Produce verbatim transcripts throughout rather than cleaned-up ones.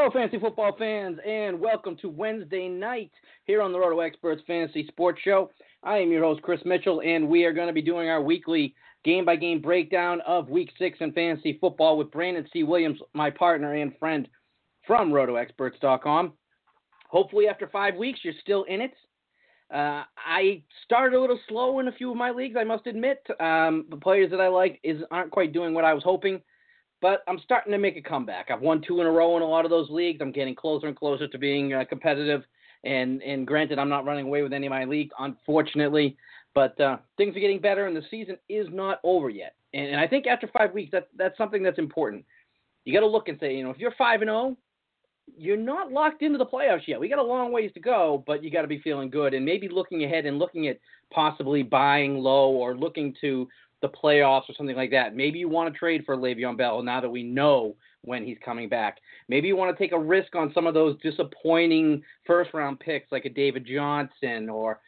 Hello, fantasy football fans, and welcome to Wednesday night here on the Roto Experts Fantasy Sports Show. I am your host, Chris Mitchell, and we are going to be doing our weekly game-by-game breakdown of Week six in fantasy football with Brandon C. Williams, my partner and friend from Roto Experts dot com. Hopefully, after five weeks, you're still in it. Uh, I started a little slow in a few of my leagues, I must admit. Um, the players that I like is, aren't quite doing what I was hoping. But I'm starting to make a comeback. I've won two in a row in a lot of those leagues. I'm getting closer and closer to being uh, competitive. And, and granted, I'm not running away with any of my leagues, unfortunately. But uh, things are getting better, and the season is not over yet. And, and I think after five weeks, that, that's something that's important. You got to look and say, you know, if you're five and oh, you're not locked into the playoffs yet. We got a long ways to go, but you got to be feeling good. And maybe looking ahead and looking at possibly buying low or looking to the playoffs or something like that. Maybe you want to trade for Le'Veon Bell now that we know when he's coming back. Maybe you want to take a risk on some of those disappointing first-round picks like a David Johnson, or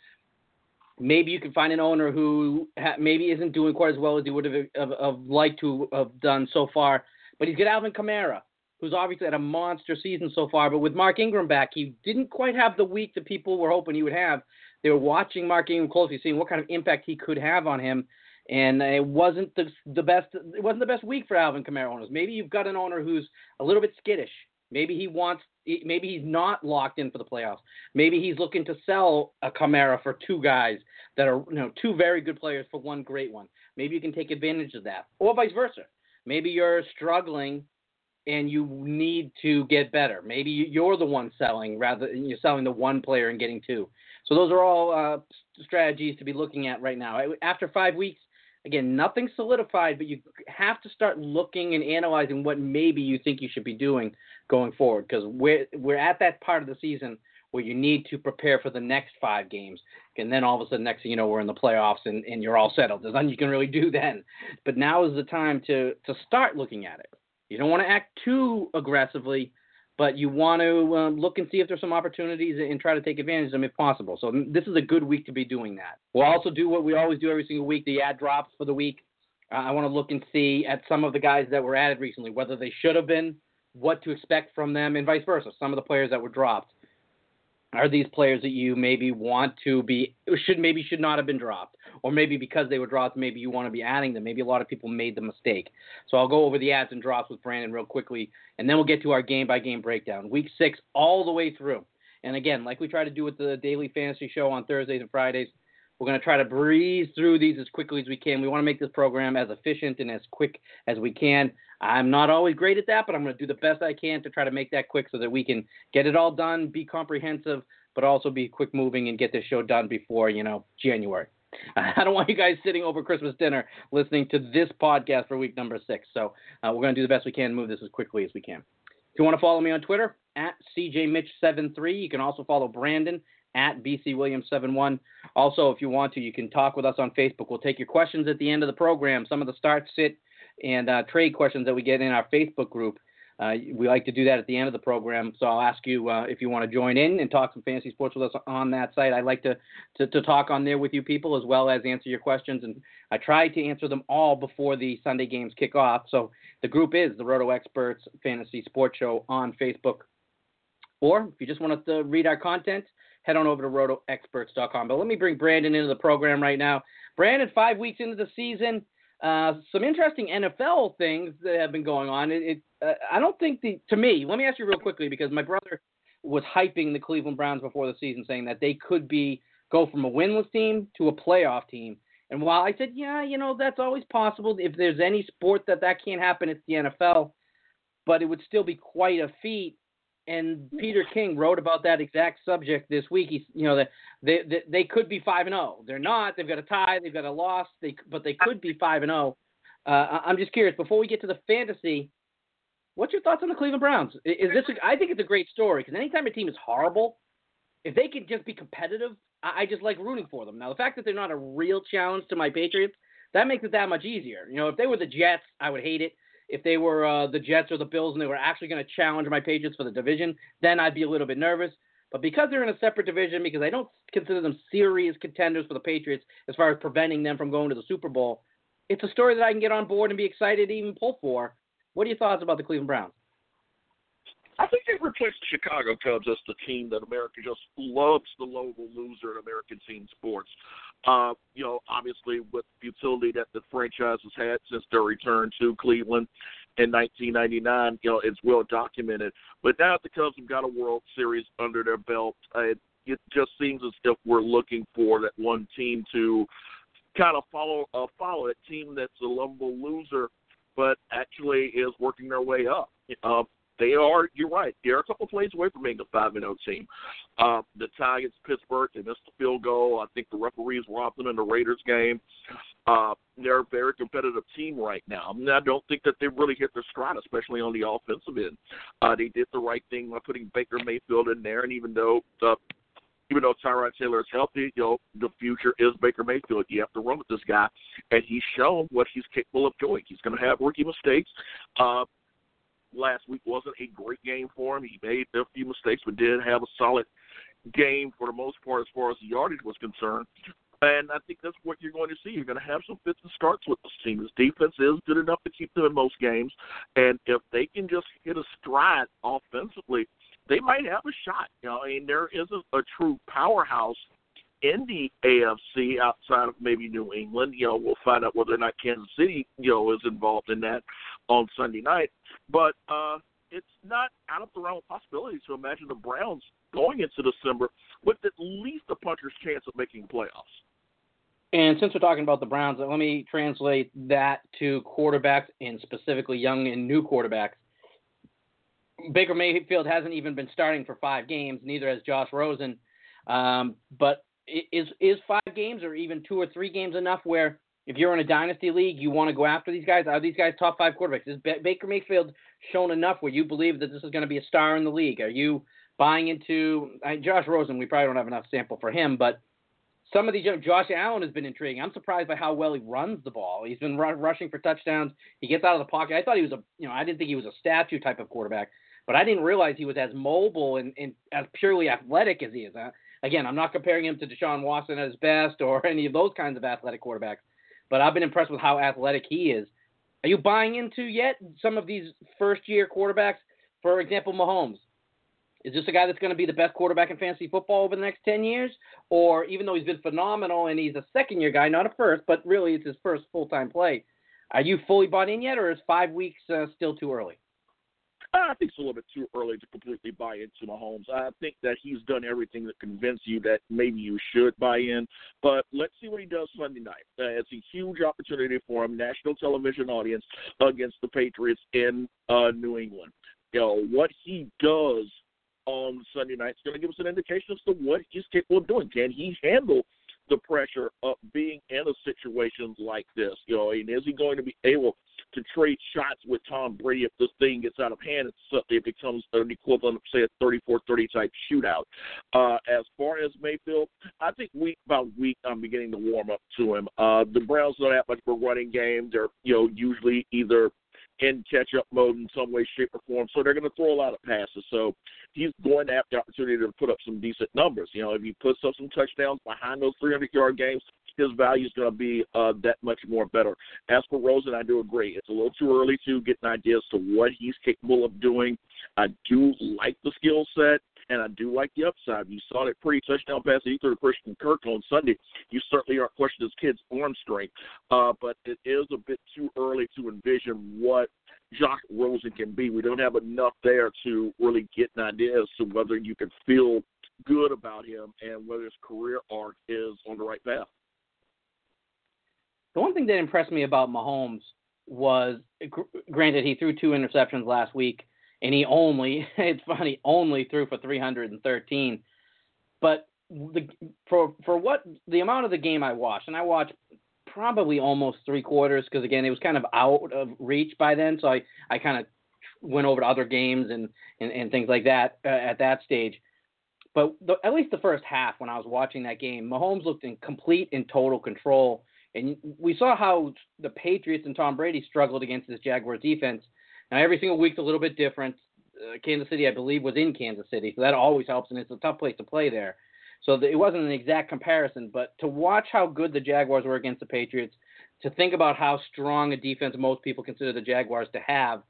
maybe you can find an owner who ha- maybe isn't doing quite as well as he would have, have, have liked to have done so far, but he's got Alvin Kamara, who's obviously had a monster season so far, but with Mark Ingram back, he didn't quite have the week that people were hoping he would have. They were watching Mark Ingram closely, seeing what kind of impact he could have on him. And it wasn't the the best. It wasn't the best week for Alvin Kamara owners. Maybe you've got an owner who's a little bit skittish. Maybe he wants. Maybe he's not locked in for the playoffs. Maybe he's looking to sell a Kamara for two guys that are, you know, two very good players for one great one. Maybe you can take advantage of that, or vice versa. Maybe you're struggling and you need to get better. Maybe you're the one selling rather than you're selling the one player and getting two. So those are all uh, strategies to be looking at right now. After five weeks. Again, nothing solidified, but you have to start looking and analyzing what maybe you think you should be doing going forward, because we're, we're at that part of the season where you need to prepare for the next five games. And then all of a sudden, next thing you know, we're in the playoffs and, and you're all settled. There's nothing you can really do then. But now is the time to, to start looking at it. You don't want to act too aggressively, but you want to um, look and see if there's some opportunities and try to take advantage of them if possible. So this is a good week to be doing that. We'll also do what we always do every single week, the ad drops for the week. Uh, I want to look and see at some of the guys that were added recently, whether they should have been, what to expect from them, and vice versa. Some of the players that were dropped. Are these players that you maybe want to be, should maybe should not have been dropped? Or maybe because they were dropped, maybe you want to be adding them. Maybe a lot of people made the mistake. So I'll go over the ads and drops with Brandon real quickly, and then we'll get to our game-by-game breakdown. Week six all the way through. And again, like we try to do with the Daily Fantasy Show on Thursdays and Fridays, we're going to try to breeze through these as quickly as we can. We want to make this program as efficient and as quick as we can. I'm not always great at that, but I'm going to do the best I can to try to make that quick so that we can get it all done, be comprehensive, but also be quick moving and get this show done before, you know, January. I don't want you guys sitting over Christmas dinner listening to this podcast for week number six. So uh, we're going to do the best we can and move this as quickly as we can. If you want to follow me on Twitter, at C J Mitch seventy-three, you can also follow Brandon at B C Williams seventy-one. Also, if you want to, you can talk with us on Facebook. We'll take your questions at the end of the program. Some of the start, sit, and uh, trade questions that we get in our Facebook group. Uh, we like to do that at the end of the program, so I'll ask you uh, if you want to join in and talk some fantasy sports with us on that site. I like to, to, to talk on there with you people as well as answer your questions, and I try to answer them all before the Sunday games kick off. So the group is the Roto Experts Fantasy Sports Show on Facebook. Or if you just want to read our content, head on over to Roto Experts dot com. But let me bring Brandon into the program right now. Brandon, five weeks into the season, uh, some interesting N F L things that have been going on. It, it uh, I don't think the to me. Let me ask you real quickly, because my brother was hyping the Cleveland Browns before the season, saying that they could be go from a winless team to a playoff team. And while I said, yeah, you know, that's always possible. If there's any sport that that can't happen, it's the N F L. But it would still be quite a feat. And Peter King wrote about that exact subject this week. He's, you know, that they, they they could be five and zero. They're not. They've got a tie. They've got a loss. They but they could be five and zero. Uh, I'm just curious. Before we get to the fantasy, what's your thoughts on the Cleveland Browns? Is this? A, I think it's a great story, because anytime a team is horrible, if they can just be competitive, I, I just like rooting for them. Now, the fact that they're not a real challenge to my Patriots, that makes it that much easier. You know, if they were the Jets, I would hate it. If they were uh, the Jets or the Bills and they were actually going to challenge my Patriots for the division, then I'd be a little bit nervous. But because they're in a separate division, because I don't consider them serious contenders for the Patriots as far as preventing them from going to the Super Bowl, it's a story that I can get on board and be excited to even pull for. What are your thoughts about the Cleveland Browns? I think they replaced the Chicago Cubs as the team that America just loves the lowable loser in American team sports. Uh, you know, obviously with the utility that the franchise has had since their return to Cleveland in nineteen ninety-nine, you know, it's well documented. But now the Cubs have got a World Series under their belt. Uh, it, it just seems as if we're looking for that one team to kind of follow uh, follow a team that's a lovable loser, but actually is working their way up. Uh, They are, you're right, they're a couple plays away from being a five and oh team. Uh, the tie against Pittsburgh, they missed the field goal. I think the referees robbed them in the Raiders game. Uh, they're a very competitive team right now. I, mean, I don't think that they've really hit their stride, especially on the offensive end. Uh, they did the right thing by putting Baker Mayfield in there, and even though uh, even though Tyrod Taylor is healthy, you know, the future is Baker Mayfield. You have to run with this guy, and he's shown what he's capable of doing. He's going to have rookie mistakes. Uh, Last week wasn't a great game for him. He made a few mistakes, but did have a solid game for the most part as far as the yardage was concerned. And I think that's what you're going to see. You're going to have some fits and starts with this team. His defense is good enough to keep them in most games. And if they can just hit a stride offensively, they might have a shot. You know, I mean, there isn't a true powerhouse in the A F C outside of maybe New England. You know, we'll find out whether or not Kansas City, you know, is involved in that on Sunday night. But uh, it's not out of the realm of possibility to imagine the Browns going into December with at least a puncher's chance of making playoffs. And since we're talking about the Browns, let me translate that to quarterbacks and specifically young and new quarterbacks. Baker Mayfield hasn't even been starting for five games, neither has Josh Rosen. Um, but is is five games or even two or three games enough where if you're in a dynasty league, you want to go after these guys? Are these guys top five quarterbacks? Is Baker Mayfield shown enough where you believe that this is going to be a star in the league? Are you buying into uh, Josh Rosen? We probably don't have enough sample for him, but some of these, Josh Allen has been intriguing. I'm surprised by how well he runs the ball. He's been r- rushing for touchdowns. He gets out of the pocket. I thought he was a, you know, I didn't think he was a statue type of quarterback, but I didn't realize he was as mobile and, and as purely athletic as he is. Huh? Again, I'm not comparing him to Deshaun Watson at his best or any of those kinds of athletic quarterbacks, but I've been impressed with how athletic he is. Are you buying into yet some of these first-year quarterbacks? For example, Mahomes. Is this a guy that's going to be the best quarterback in fantasy football over the next ten years? Or even though he's been phenomenal and he's a second-year guy, not a first, but really it's his first full-time play, are you fully bought in yet, or is five weeks uh, still too early? I think it's a little bit too early to completely buy into Mahomes. I think that he's done everything to convince you that maybe you should buy in. But let's see what he does Sunday night. Uh, it's a huge opportunity for him, national television audience, against the Patriots in uh, New England. You know, what he does on Sunday night is going to give us an indication as to what he's capable of doing. Can he handle the pressure of being in a situation like this? You know, and is he going to be able to trade shots with Tom Brady if this thing gets out of hand and it becomes an equivalent of, say, a thirty-four thirty type shootout? Uh, as far as Mayfield, I think week by week I'm beginning to warm up to him. Uh, the Browns don't have much of a running game. They're, you know, usually either in catch-up mode in some way, shape, or form, so they're going to throw a lot of passes. So he's going to have the opportunity to put up some decent numbers. You know, if he puts up some touchdowns behind those three hundred-yard games, his value is going to be uh, that much more better. As for Rosen, I do agree. It's a little too early to get an idea as to what he's capable of doing. I do like the skill set, and I do like the upside. You saw that pretty touchdown pass that he threw to Christian Kirk on Sunday. You certainly aren't questioning this kid's arm strength, uh, but it is a bit too early to envision what Josh Rosen can be. We don't have enough there to really get an idea as to whether you can feel good about him and whether his career arc is on the right path. The one thing that impressed me about Mahomes was, granted, he threw two interceptions last week, and he only, it's funny, only threw for three hundred thirteen. But the, for for what the amount of the game I watched, and I watched probably almost three quarters because, again, it was kind of out of reach by then, so I, I kind of went over to other games and, and, and things like that uh, at that stage. But the, at least the first half when I was watching that game, Mahomes looked in complete and total control. And we saw how the Patriots and Tom Brady struggled against this Jaguars defense. Now, every single week's a little bit different. Uh, Kansas City, I believe, was in Kansas City, so that always helps, and it's a tough place to play there. So the, it wasn't an exact comparison, but to watch how good the Jaguars were against the Patriots, to think about how strong a defense most people consider the Jaguars to have,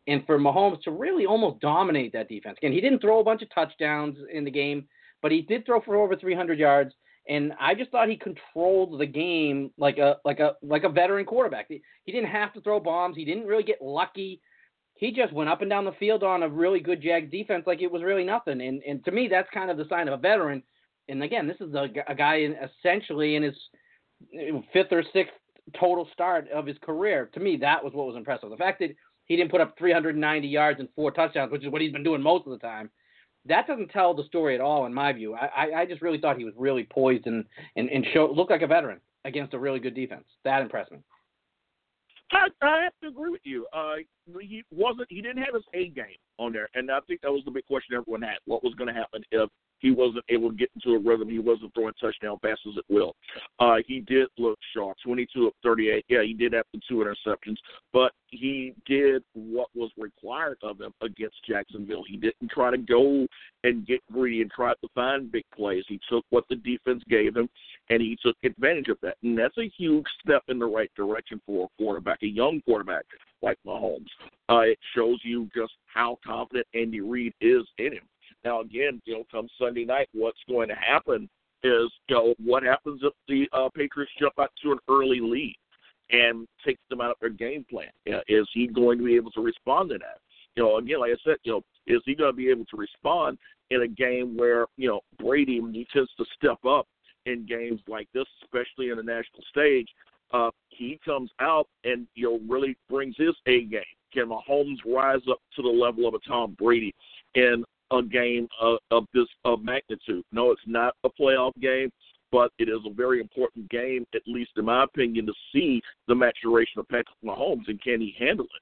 and for Mahomes to really almost dominate that defense. Again, he didn't throw a bunch of touchdowns in the game, but he did throw for over three hundred yards. And I just thought he controlled the game like a like a like a veteran quarterback. He, he didn't have to throw bombs. He didn't really get lucky. He just went up and down the field on a really good Jags defense like it was really nothing. And and to me, that's kind of the sign of a veteran. And again, this is a, a guy in, essentially in his fifth or sixth total start of his career. To me, that was what was impressive. The fact that he didn't put up three hundred ninety yards and four touchdowns, which is what he's been doing most of the time, that doesn't tell the story at all, in my view. I, I just really thought he was really poised and, and, and show, looked like a veteran against a really good defense. That impressed me. I, I have to agree with you. Uh, he wasn't. He didn't have his A game on there, and I think that was the big question everyone had: what was going to happen if he wasn't able to get into a rhythm? He wasn't throwing touchdown passes at will. Uh, he did look sharp, twenty-two of thirty-eight. Yeah, he did have the two interceptions, but he did what was required of him against Jacksonville. He didn't try to go and get greedy and try to find big plays. He took what the defense gave him, and he took advantage of that. And that's a huge step in the right direction for a quarterback, a young quarterback like Mahomes. Uh, it shows you just how confident Andy Reid is in him. Now, again, you know, come Sunday night, what's going to happen is, you know, what happens if the uh, Patriots jump out to an early lead and takes them out of their game plan? Uh, is he going to be able to respond to that? You know, again, like I said, you know, is he going to be able to respond in a game where, you know, Brady, he tends to step up in games like this, especially in the national stage? Uh, he comes out and, you know, really brings his A game. Can Mahomes rise up to the level of a Tom Brady in a game of, of this of magnitude? No, it's not a playoff game, but it is a very important game, at least in my opinion, to see the maturation of Patrick Mahomes, and can he handle it?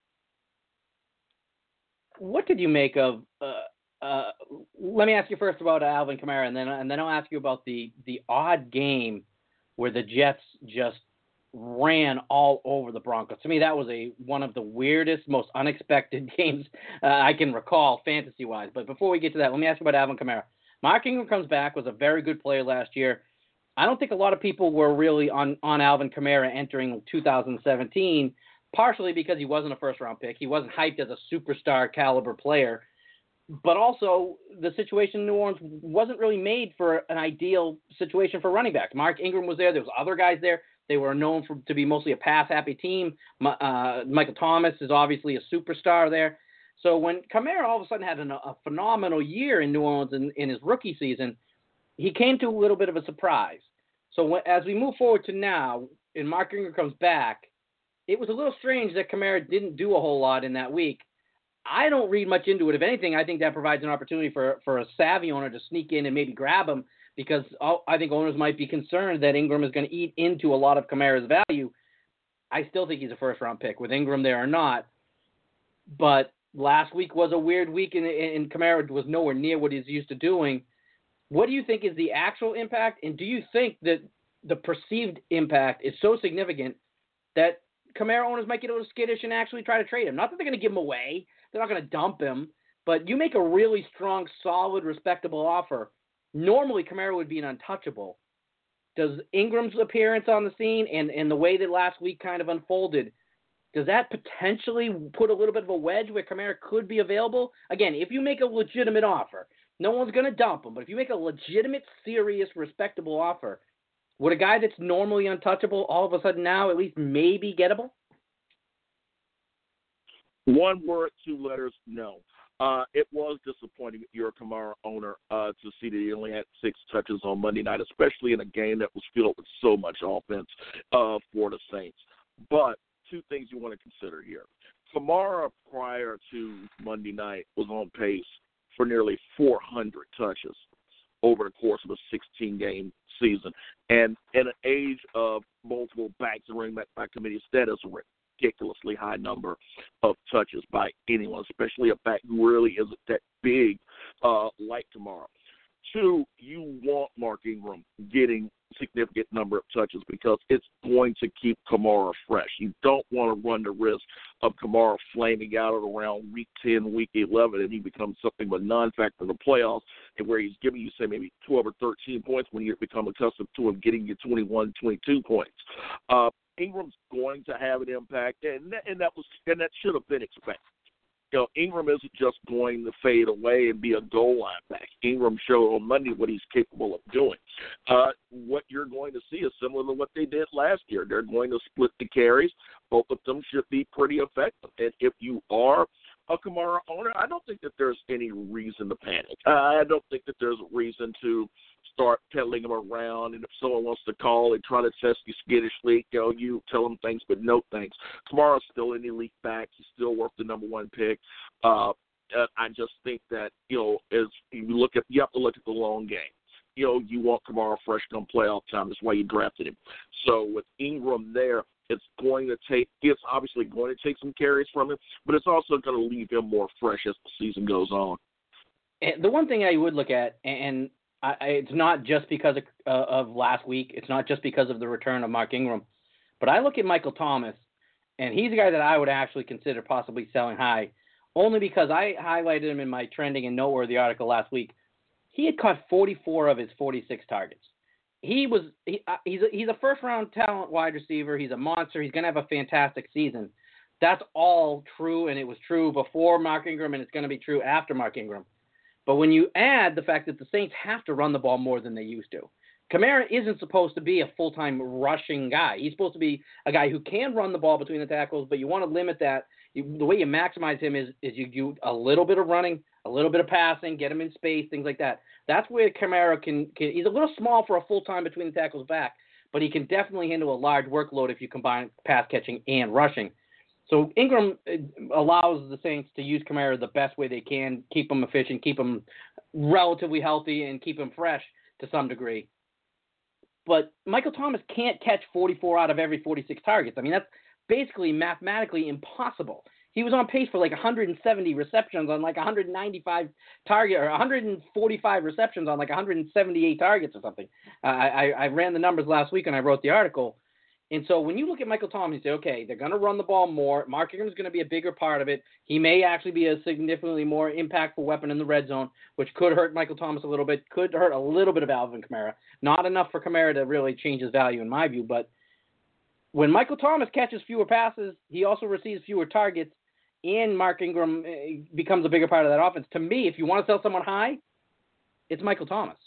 What did you make of uh, uh, let me ask you first about Alvin Kamara, and then and then I'll ask you about the, the odd game where the Jets just ran all over the Broncos. To me, that was a one of the weirdest, most unexpected games uh, I can recall fantasy-wise. But before we get to that, let me ask you about Alvin Kamara. Mark Ingram comes back, was a very good player last year. I don't think a lot of people were really on, on Alvin Kamara entering two thousand seventeen, partially because he wasn't a first-round pick. He wasn't hyped as a superstar caliber player. But also, the situation in New Orleans wasn't really made for an ideal situation for running backs. Mark Ingram was there. There was other guys there. They were known for, to be mostly a pass-happy team. Uh, Michael Thomas is obviously a superstar there. So when Kamara all of a sudden had an, a phenomenal year in New Orleans in, in his rookie season, he came to a little bit of a surprise. So when, as we move forward to now, and Mark Ingram comes back, it was a little strange that Kamara didn't do a whole lot in that week. I don't read much into it. If anything, I think that provides an opportunity for, for a savvy owner to sneak in and maybe grab him, because I think owners might be concerned that Ingram is going to eat into a lot of Kamara's value. I still think he's a first-round pick, with Ingram there or not. But last week was a weird week, and, and Kamara was nowhere near what he's used to doing. What do you think is the actual impact, and do you think that the perceived impact is so significant that Kamara owners might get a little skittish and actually try to trade him? Not that they're going to give him away. They're not going to dump him. But you make a really strong, solid, respectable offer. Normally, Kamara would be an untouchable. Does Ingram's appearance on the scene and, and the way that last week kind of unfolded, does that potentially put a little bit of a wedge where Kamara could be available? Again, if you make a legitimate offer, no one's going to dump him. But if you make a legitimate, serious, respectable offer, would a guy that's normally untouchable all of a sudden now at least maybe gettable? One word, two letters, no. Uh, it was disappointing if you're a Kamara owner uh, to see that he only had six touches on Monday night, especially in a game that was filled with so much offense uh, for the Saints. But two things you want to consider here. Kamara, prior to Monday night, was on pace for nearly four hundred touches over the course of a sixteen-game season. And in an age of multiple backs and running back by committee, that is a ridiculously high number of touches by anyone, especially a back who really isn't that big uh, like Kamara. Two, you want Mark Ingram getting significant number of touches because it's going to keep Kamara fresh. You don't want to run the risk of Kamara flaming out at around week ten, week eleven, and he becomes something of a non-factor in the playoffs, and where he's giving you, say, maybe twelve or thirteen points when you become accustomed to him getting you twenty-one, twenty-two points. Uh, Ingram's going to have an impact, and that, and that was and that should have been expected. you know, Ingram isn't just going to fade away and be a goal line back. Ingram showed on Monday what he's capable of doing. Uh, what you're going to see is similar to what they did last year. They're going to split the carries. Both of them should be pretty effective. And if you are a Kamara owner, I don't think that there's any reason to panic. I don't think that there's a reason to start peddling them around, and if someone wants to call and try to test you skittishly, you know, you tell them thanks, but no thanks. Kamara's still an elite back. He's still worth the number one pick. Uh, I just think that, you know, as you look at, you have to look at the long game. You know, you want Kamara fresh come playoff time. That's why you drafted him. So with Ingram there, it's going to take, it's obviously going to take some carries from him, but it's also going to leave him more fresh as the season goes on. And the one thing I would look at, and I, it's not just because of, uh, of last week. It's not just because of the return of Mark Ingram. But I look at Michael Thomas, and he's a guy that I would actually consider possibly selling high, only because I highlighted him in my trending and noteworthy article last week. He had caught forty-four of his forty-six targets. He was he, uh, he's a, he's a first-round talent wide receiver. He's a monster. He's going to have a fantastic season. That's all true, and it was true before Mark Ingram, and it's going to be true after Mark Ingram. But when you add the fact that the Saints have to run the ball more than they used to, Kamara isn't supposed to be a full-time rushing guy. He's supposed to be a guy who can run the ball between the tackles, but you want to limit that. You, the way you maximize him is, is you do a little bit of running, a little bit of passing, get him in space, things like that. That's where Kamara can, can – he's a little small for a full-time between the tackles back, but he can definitely handle a large workload if you combine pass catching and rushing. So Ingram allows the Saints to use Kamara the best way they can, keep him efficient, keep him relatively healthy, and keep him fresh to some degree. But Michael Thomas can't catch forty-four out of every forty-six targets. I mean, that's basically mathematically impossible. He was on pace for like one hundred seventy receptions on like one hundred ninety-five target, or one hundred forty-five receptions on like one hundred seventy-eight targets or something. Uh, I, I ran the numbers last week and I wrote the article. And so when you look at Michael Thomas, you say, okay, they're going to run the ball more. Mark Ingram's going to be a bigger part of it. He may actually be a significantly more impactful weapon in the red zone, which could hurt Michael Thomas a little bit, could hurt a little bit of Alvin Kamara. Not enough for Kamara to really change his value in my view, but when Michael Thomas catches fewer passes, he also receives fewer targets, and Mark Ingram becomes a bigger part of that offense. To me, if you want to sell someone high, it's Michael Thomas.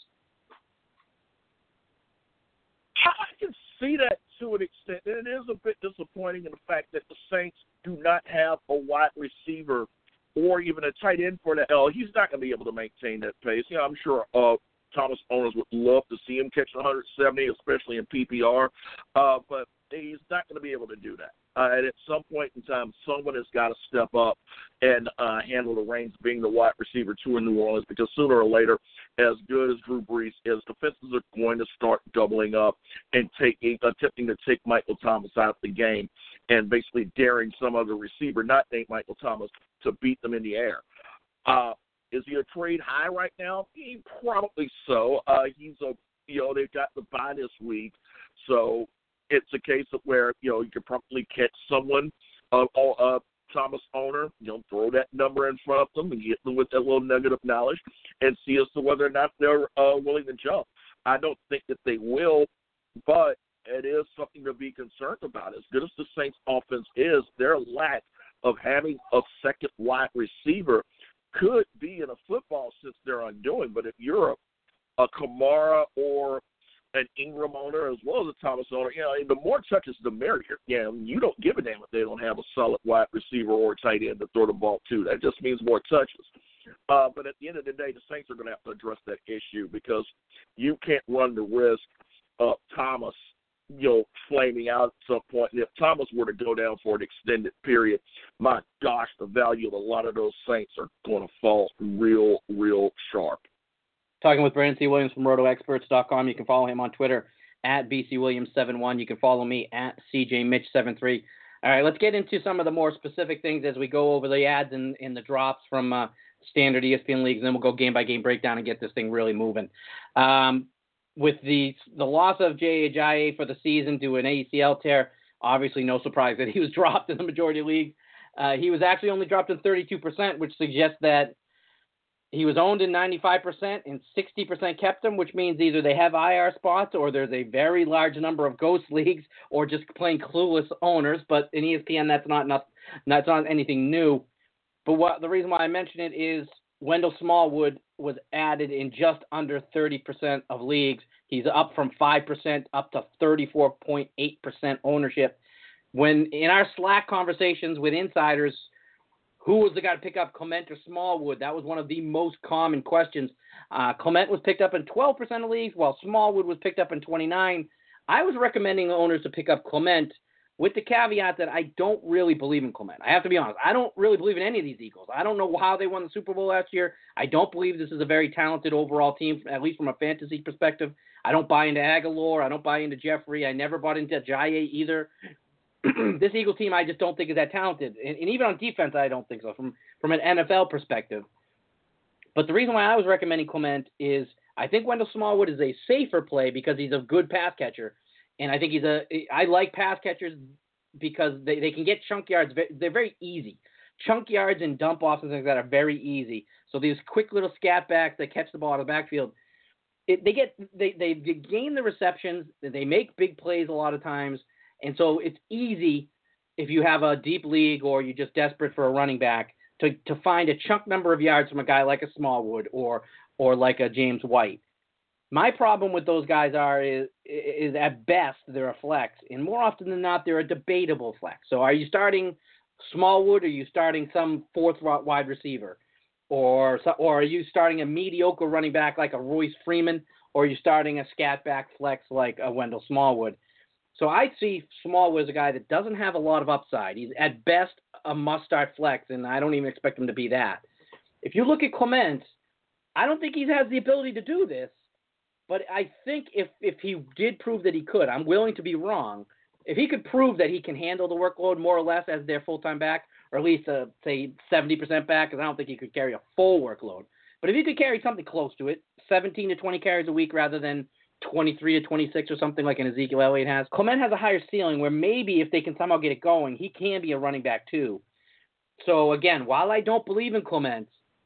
I can see that to an extent. And it is a bit disappointing in the fact that the Saints do not have a wide receiver or even a tight end for the L. He's not going to be able to maintain that pace. You know, I'm sure uh, Thomas owners would love to see him catch one hundred seventy, especially in P P R, uh, but he's not going to be able to do that. Uh, and at some point in time, someone has got to step up and uh, handle the reins being the wide receiver two in New Orleans, because sooner or later, as good as Drew Brees is, defenses are going to start doubling up and taking, attempting to take Michael Thomas out of the game and basically daring some other receiver, not named Michael Thomas, to beat them in the air. Uh, is he a trade high right now? He probably so. Uh, he's a, you know, they've got the bye this week, so it's a case of where, you know, you could probably catch someone, uh, uh, Thomas owner, you know, throw that number in front of them and get them with that little nugget of knowledge and see as to whether or not they're uh, willing to jump. I don't think that they will, but it is something to be concerned about. As good as the Saints offense is, their lack of having a second wide receiver could be in a football sense their undoing. But if you're a, a Kamara or an Ingram owner as well as a Thomas owner, you know, the more touches, the merrier. Yeah, you don't give a damn if they don't have a solid wide receiver or tight end to throw the ball to. That just means more touches. Uh, but at the end of the day, the Saints are going to have to address that issue, because you can't run the risk of Thomas, you know, flaming out at some point. And if Thomas were to go down for an extended period, my gosh, the value of a lot of those Saints are going to fall real, real sharp. Talking with Brandon C. Williams from roto experts dot com. You can follow him on Twitter at B C Williams seventy-one. You can follow me at C J Mitch seventy-three. All right, let's get into some of the more specific things as we go over the ads and, and the drops from uh, standard E S P N leagues, and then we'll go game-by-game breakdown and get this thing really moving. Um, with the the loss of Jay Ajayi for the season due to an A C L tear, obviously no surprise that he was dropped in the majority league. Uh, he was actually only dropped in thirty-two percent, which suggests that he was owned in ninety-five percent and sixty percent kept him, which means either they have I R spots or there's a very large number of ghost leagues or just plain clueless owners. But in E S P N, that's not enough, that's not anything new. But what the reason why I mention it is Wendell Smallwood was added in just under thirty percent of leagues. He's up from five percent up to thirty-four point eight percent ownership. When in our Slack conversations with insiders, who was the guy to pick up, Clement or Smallwood? That was one of the most common questions. Uh, Clement was picked up in twelve percent of leagues, while Smallwood was picked up in twenty-nine. I was recommending owners to pick up Clement with the caveat that I don't really believe in Clement. I have to be honest. I don't really believe in any of these Eagles. I don't know how they won the Super Bowl last year. I don't believe this is a very talented overall team, at least from a fantasy perspective. I don't buy into Aguilar. I don't buy into Jeffrey. I never bought into Ajayi either. This Eagle team, I just don't think is that talented. And, and even on defense, I don't think so from, from an N F L perspective. But the reason why I was recommending Clement is I think Wendell Smallwood is a safer play because he's a good pass catcher. And I think he's a – I like pass catchers because they, they can get chunk yards. They're very easy. Chunk yards and dump-offs and things like that are very easy. So these quick little scat backs that catch the ball out of the backfield, it, they get they, they, they gain the receptions. They make big plays a lot of times. And so it's easy if you have a deep league or you're just desperate for a running back to, to find a chunk number of yards from a guy like a Smallwood or or like a James White. My problem with those guys are is, is at best they're a flex, and more often than not they're a debatable flex. So are you starting Smallwood or are you starting some fourth wide receiver? Or, or are you starting a mediocre running back like a Royce Freeman, or are you starting a scat back flex like a Wendell Smallwood? So I see Smallwood as a guy that doesn't have a lot of upside. He's at best a must-start flex, and I don't even expect him to be that. If you look at Clement, I don't think he has the ability to do this, but I think if, if he did prove that he could, I'm willing to be wrong. If he could prove that he can handle the workload more or less as their full-time back, or at least, uh, say, seventy percent back, because I don't think he could carry a full workload. But if he could carry something close to it, seventeen to twenty carries a week rather than twenty-three to twenty-six or something like an Ezekiel Elliott has, Clement has a higher ceiling where maybe if they can somehow get it going, he can be a running back too. So, again, while I don't believe in Clement,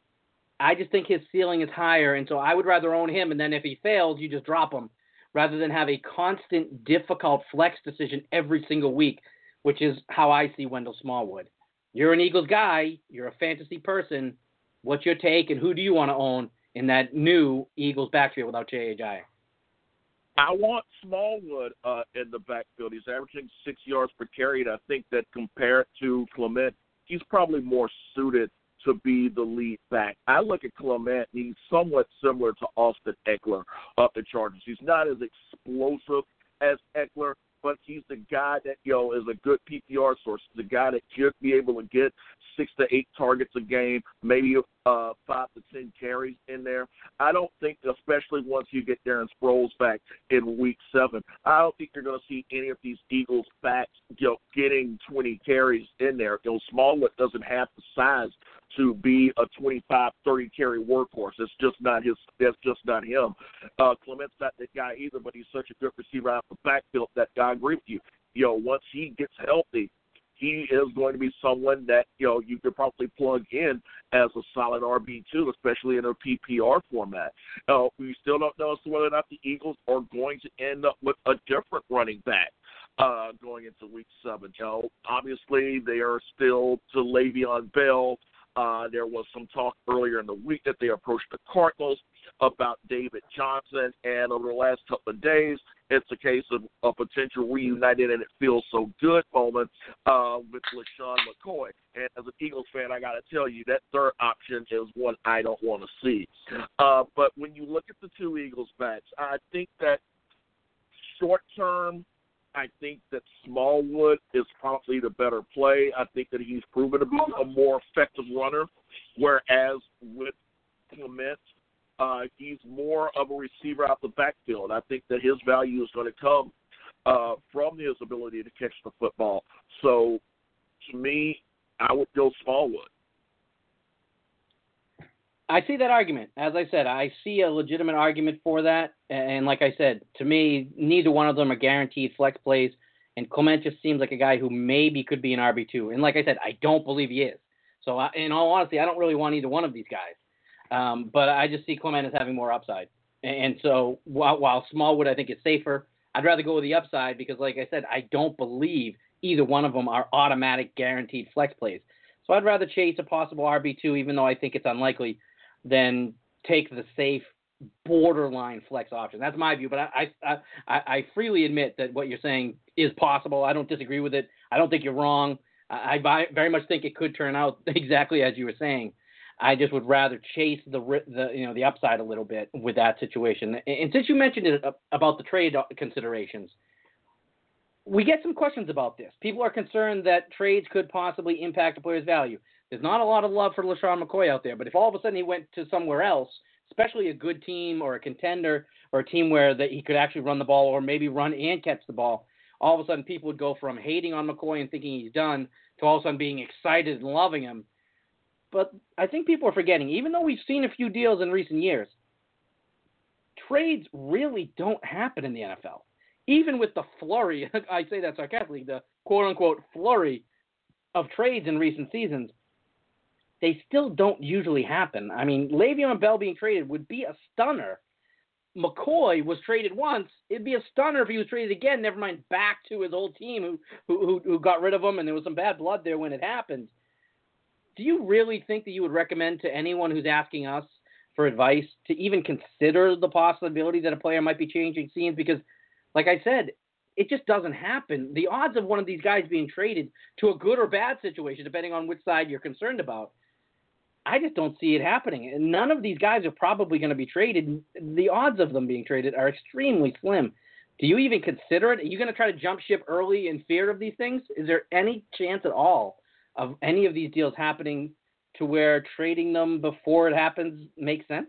I just think his ceiling is higher, and so I would rather own him, and then if he fails, you just drop him, rather than have a constant, difficult flex decision every single week, which is how I see Wendell Smallwood. You're an Eagles guy. You're a fantasy person. What's your take, and who do you want to own in that new Eagles backfield without Jay Ajayi? I want Smallwood uh, in the backfield. He's averaging six yards per carry, and I think that compared to Clement, he's probably more suited to be the lead back. I look at Clement, and he's somewhat similar to Austin Ekeler of the Chargers. He's not as explosive as Ekeler, but he's the guy that, you know, is a good P P R source, the guy that should be able to get six to eight targets a game, maybe uh, five to ten carries in there. I don't think, especially once you get Darren Sproles back in week seven, I don't think you're going to see any of these Eagles backs, you know, getting twenty carries in there. You know, Smallwood doesn't have the size to be a twenty-five, thirty carry workhorse. It's just not his. That's just not him. Uh, Clement's not that guy either, but he's such a good receiver out the backfield that I agree with you. You know, once he gets healthy, he is going to be someone that, you know, you could probably plug in as a solid R B two, especially in a P P R format. Uh, we still don't know as to whether or not the Eagles are going to end up with a different running back uh, going into week seven. You know, obviously, they are still to Le'Veon Bell. Uh, there was some talk earlier in the week that they approached the Cardinals about David Johnson, and over the last couple of days, it's a case of a potential reunited and it feels so good moment uh, with LaShawn McCoy. And as an Eagles fan, I got to tell you, that third option is one I don't want to see. Uh, but when you look at the two Eagles backs, I think that short term, I think that Smallwood is probably the better play. I think that he's proven to be a more effective runner, whereas with Clement, uh, he's more of a receiver out the backfield. I think that his value is going to come uh, from his ability to catch the football. So, to me, I would go Smallwood. I see that argument. As I said, I see a legitimate argument for that. And like I said, to me, neither one of them are guaranteed flex plays. And Clement just seems like a guy who maybe could be an R B two. And like I said, I don't believe he is. So I, in all honesty, I don't really want either one of these guys. Um, but I just see Clement as having more upside. And so while, while Smallwood I think is safer, I'd rather go with the upside because, like I said, I don't believe either one of them are automatic guaranteed flex plays. So I'd rather chase a possible R B two, even though I think it's unlikely, than take the safe borderline flex option. That's my view, but I, I I I freely admit that what you're saying is possible. I don't disagree with it. I don't think you're wrong. I, I very much think it could turn out exactly as you were saying. I just would rather chase the the you know the upside a little bit with that situation. And since you mentioned it about the trade considerations, we get some questions about this. People are concerned that trades could possibly impact a player's value. There's not a lot of love for LeSean McCoy out there, but if all of a sudden he went to somewhere else, especially a good team or a contender or a team where that he could actually run the ball or maybe run and catch the ball, all of a sudden people would go from hating on McCoy and thinking he's done to all of a sudden being excited and loving him. But I think people are forgetting, even though we've seen a few deals in recent years, trades really don't happen in the N F L. Even with the flurry, I say that sarcastically, the quote-unquote flurry of trades in recent seasons, they still don't usually happen. I mean, Le'Veon Bell being traded would be a stunner. McCoy was traded once. It'd be a stunner if he was traded again, never mind back to his old team who, who, who got rid of him, and there was some bad blood there when it happened. Do you really think that you would recommend to anyone who's asking us for advice to even consider the possibility that a player might be changing scenes? Because, like I said, it just doesn't happen. The odds of one of these guys being traded to a good or bad situation, depending on which side you're concerned about, I just don't see it happening. And none of these guys are probably going to be traded. The odds of them being traded are extremely slim. Do you even consider it? Are you going to try to jump ship early in fear of these things? Is there any chance at all of any of these deals happening to where trading them before it happens makes sense?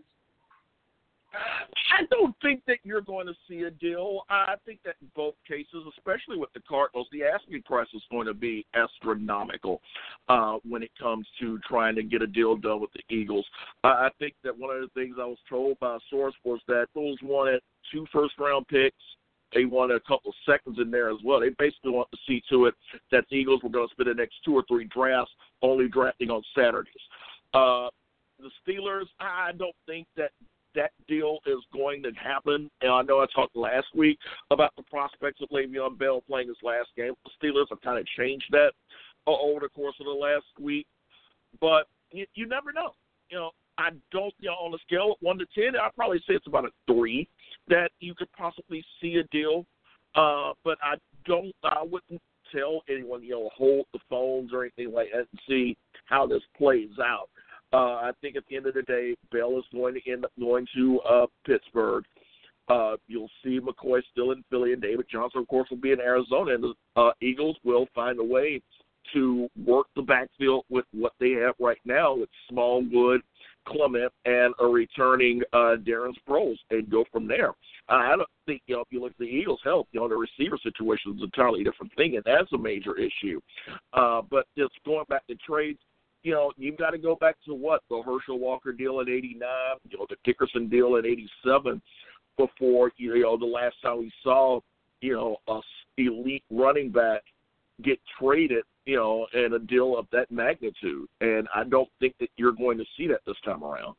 I don't think that you're going to see a deal. I think that in both cases, especially with the Cardinals, the asking price is going to be astronomical uh, when it comes to trying to get a deal done with the Eagles. Uh, I think that one of the things I was told by a source was that those wanted two first-round picks. They wanted a couple of seconds in there as well. They basically want to see to it that the Eagles were going to spend the next two or three drafts only drafting on Saturdays. Uh, the Steelers, I don't think that that deal is going to happen. And I know I talked last week about the prospects of Le'Veon Bell playing his last game. The Steelers have kind of changed that over the course of the last week. But you, you never know. You know, I don't, you know, on a scale of one to ten, I'd probably say it's about a three that you could possibly see a deal. Uh, but I don't, I wouldn't tell anyone, you know, hold the phones or anything like that and see how this plays out. Uh, I think at the end of the day, Bell is going to end up going to uh, Pittsburgh. Uh, you'll see McCoy still in Philly, and David Johnson, of course, will be in Arizona. And the uh, Eagles will find a way to work the backfield with what they have right now with Smallwood, Clement, and a returning uh, Darren Sproles, and go from there. Uh, I don't think, you know, if you look at the Eagles' health, you know, the receiver situation is an entirely different thing, and that's a major issue. Uh, but just going back to trades, you know, you've got to go back to what, the Herschel Walker deal in eighty-nine, you know, the Dickerson deal in eighty-seven before, you know, the last time we saw, you know, a elite running back get traded, you know, in a deal of that magnitude. And I don't think that you're going to see that this time around.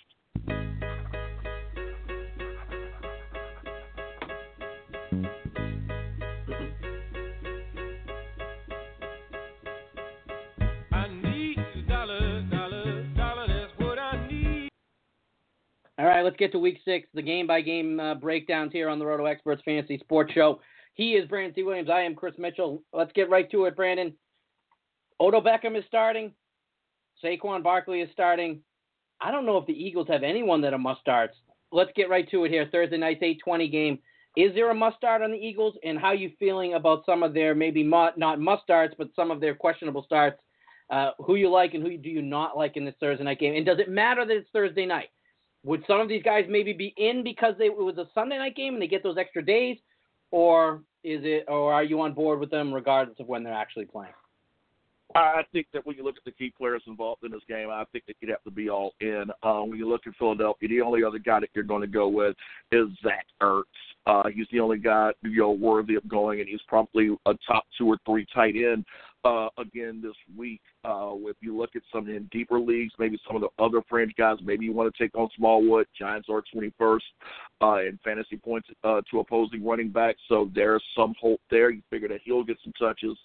All right, let's get to week six, the game-by-game uh, breakdowns here on the Roto Experts Fantasy Sports Show. He is Brandon T. Williams. I am Chris Mitchell. Let's get right to it, Brandon. Odell Beckham is starting. Saquon Barkley is starting. I don't know if the Eagles have anyone that are must-starts. Let's get right to it here. Thursday night's eight twenty game. Is there a must-start on the Eagles, and how are you feeling about some of their maybe mu- not must-starts, but some of their questionable starts? Uh, who you like and who do you not like in this Thursday night game? And does it matter that it's Thursday night? Would some of these guys maybe be in because they, it was a Sunday night game and they get those extra days, or is it, or are you on board with them regardless of when they're actually playing? I think that when you look at the key players involved in this game, I think that you'd have to be all in. Um, when you look at Philadelphia, the only other guy that you're going to go with is Zach Ertz. Uh, he's the only guy, you know, worthy of going, and he's probably a top two or three tight end uh, again this week. Uh, if you look at some in deeper leagues, maybe some of the other fringe guys, maybe you want to take on Smallwood. Giants are twenty-first uh, in fantasy points uh, to opposing running backs, so there's some hope there. You figure that he'll get some touches.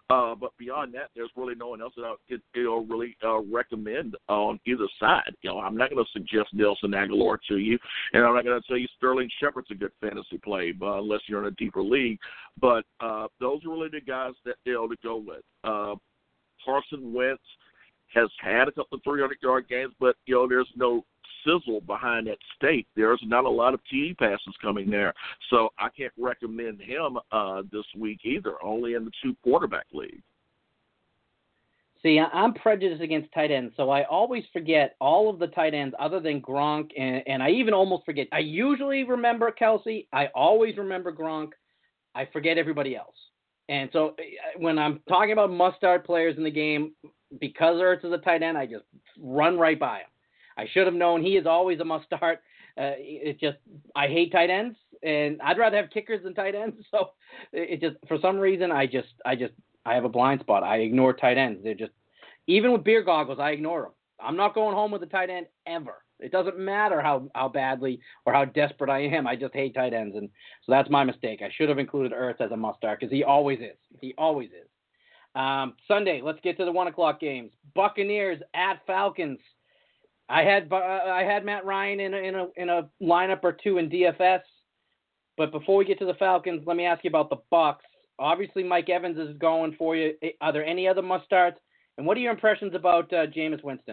Uh, but beyond that, there's really no one else that I could you know, really uh, recommend on either side. You know, I'm not going to suggest Nelson Aguilar to you, and I'm not going to tell you Sterling Shepard's a good fantasy play uh, unless you're in a deeper league. But uh, those are really the guys that you know to go with. Uh, Carson Wentz has had a couple of three hundred yard games, but you know there's no sizzle behind that stake. There's not a lot of T D passes coming there, so I can't recommend him uh, this week either. Only in the two quarterback league. See, I'm prejudiced against tight ends, so I always forget all of the tight ends other than Gronk, and, and I even almost forget. I usually remember Kelsey. I always remember Gronk. I forget everybody else. And so when I'm talking about must-start players in the game, because Ertz is a tight end, I just run right by him. I should have known he is always a must-start. Uh, it just I hate tight ends, and I'd rather have kickers than tight ends. So it just for some reason I just I just I have a blind spot. I ignore tight ends. They're just even with beer goggles, I ignore them. I'm not going home with a tight end ever. It doesn't matter how, how badly or how desperate I am. I just hate tight ends, and so that's my mistake. I should have included Ertz as a must-start because he always is. He always is. Um, Sunday, let's get to the one o'clock games. Buccaneers at Falcons. I had uh, I had Matt Ryan in a, in a in a lineup or two in D F S, but before we get to the Falcons, let me ask you about the Bucs. Obviously, Mike Evans is going for you. Are there any other must-starts? And what are your impressions about uh, Jameis Winston?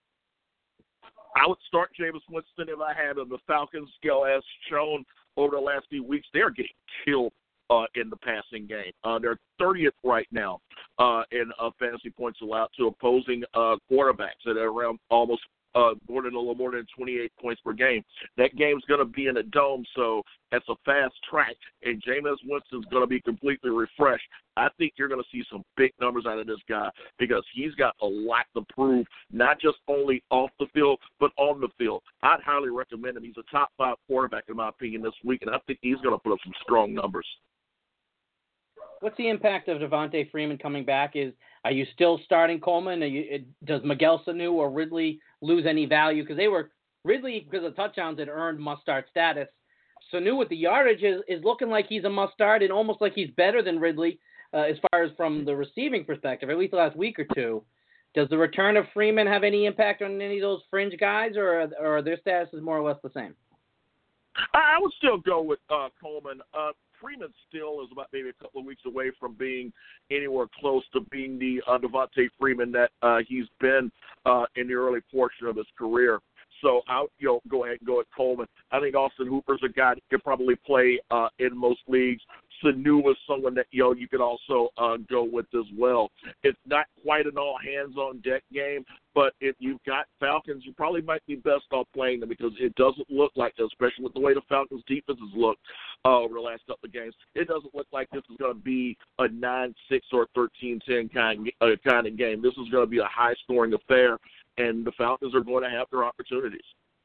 I would start Jameis Winston if I had him. The Falcons, you know, as shown over the last few weeks, they're getting killed uh, in the passing game. Uh, they're thirtieth right now uh, in uh, fantasy points allowed to opposing uh, quarterbacks at around almost uh, more than a little more than twenty-eight points per game. That game's going to be in a dome, so that's a fast track, and Jameis Winston's going to be completely refreshed. I think you're going to see some big numbers out of this guy because he's got a lot to prove, not just only off the field, but on the field. I'd highly recommend him. He's a top five quarterback, in my opinion, this week, and I think he's going to put up some strong numbers. What's the impact of Devontae Freeman coming back? Is Are you still starting Coleman? Are you, does Miguel Sanu or Ridley lose any value? Because they were Ridley, because of touchdowns, had earned must-start status. Sanu with the yardage is, is looking like he's a must-start and almost like he's better than Ridley uh, as far as from the receiving perspective, at least the last week or two. Does the return of Freeman have any impact on any of those fringe guys, or, or are their statuses more or less the same? I would still go with uh, Coleman. Uh, Freeman still is about maybe a couple of weeks away from being anywhere close to being the uh, Devontae Freeman that uh, he's been uh, in the early portion of his career. So I'll you know, go ahead and go with Coleman. I think Austin Hooper's a guy that could probably play uh, in most leagues. Sanu is someone that you know you could also uh, go with as well. It's not quite an all hands on deck game, but if you've got Falcons, you probably might be best off playing them because it doesn't look like, especially with the way the Falcons defense has looked uh, over the last couple of games, it doesn't look like this is going to be a nine six or thirteen ten kind uh, kind of game. This is going to be a high scoring affair, and the Falcons are going to have their opportunities.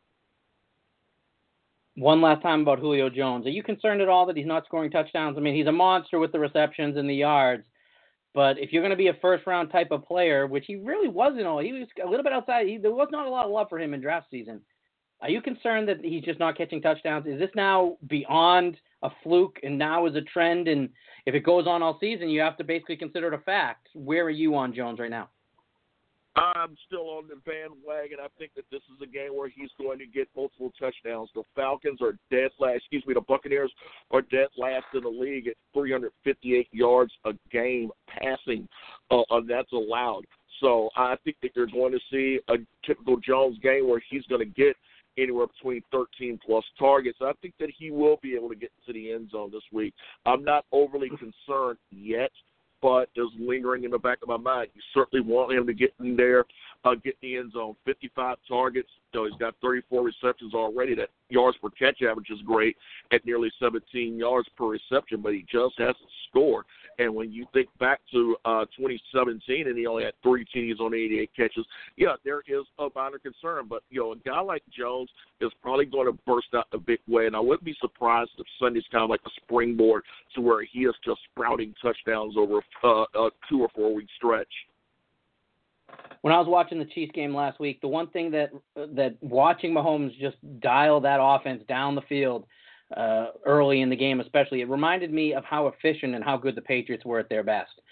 One last time about Julio Jones. Are you concerned at all that he's not scoring touchdowns? I mean, he's a monster with the receptions and the yards, but if you're going to be a first-round type of player, which he really wasn't, all he was a little bit outside. He, there was not a lot of love for him in draft season. Are you concerned that he's just not catching touchdowns? Is this now beyond a fluke and now is a trend? And if it goes on all season, you have to basically consider it a fact. Where are you on Jones right now? I'm still on the bandwagon. I think that this is a game where he's going to get multiple touchdowns. The Falcons are dead last. Excuse me, the Buccaneers are dead last in the league at three hundred fifty-eight yards a game passing. Uh, uh, that's allowed. So I think that you're going to see a typical Jones game where he's going to get anywhere between thirteen plus targets. I think that he will be able to get to the end zone this week. I'm not overly concerned yet, but is lingering in the back of my mind. You certainly want him to get in there, uh, get in the end zone. fifty-five targets. So he's got thirty-four receptions already. That yards per catch average is great at nearly seventeen yards per reception, but he just hasn't scored. And when you think back to uh, twenty seventeen, and he only had three T Ds on eighty-eight catches, yeah, there is a minor concern. But, you know, a guy like Jones is probably going to burst out a big way, and I wouldn't be surprised if Sunday's kind of like a springboard to where he is just sprouting touchdowns over uh, a two- or four-week stretch. When I was watching the Chiefs game last week, the one thing that that watching Mahomes just dial that offense down the field uh, early in the game especially, it reminded me of how efficient and how good the Patriots were at their best.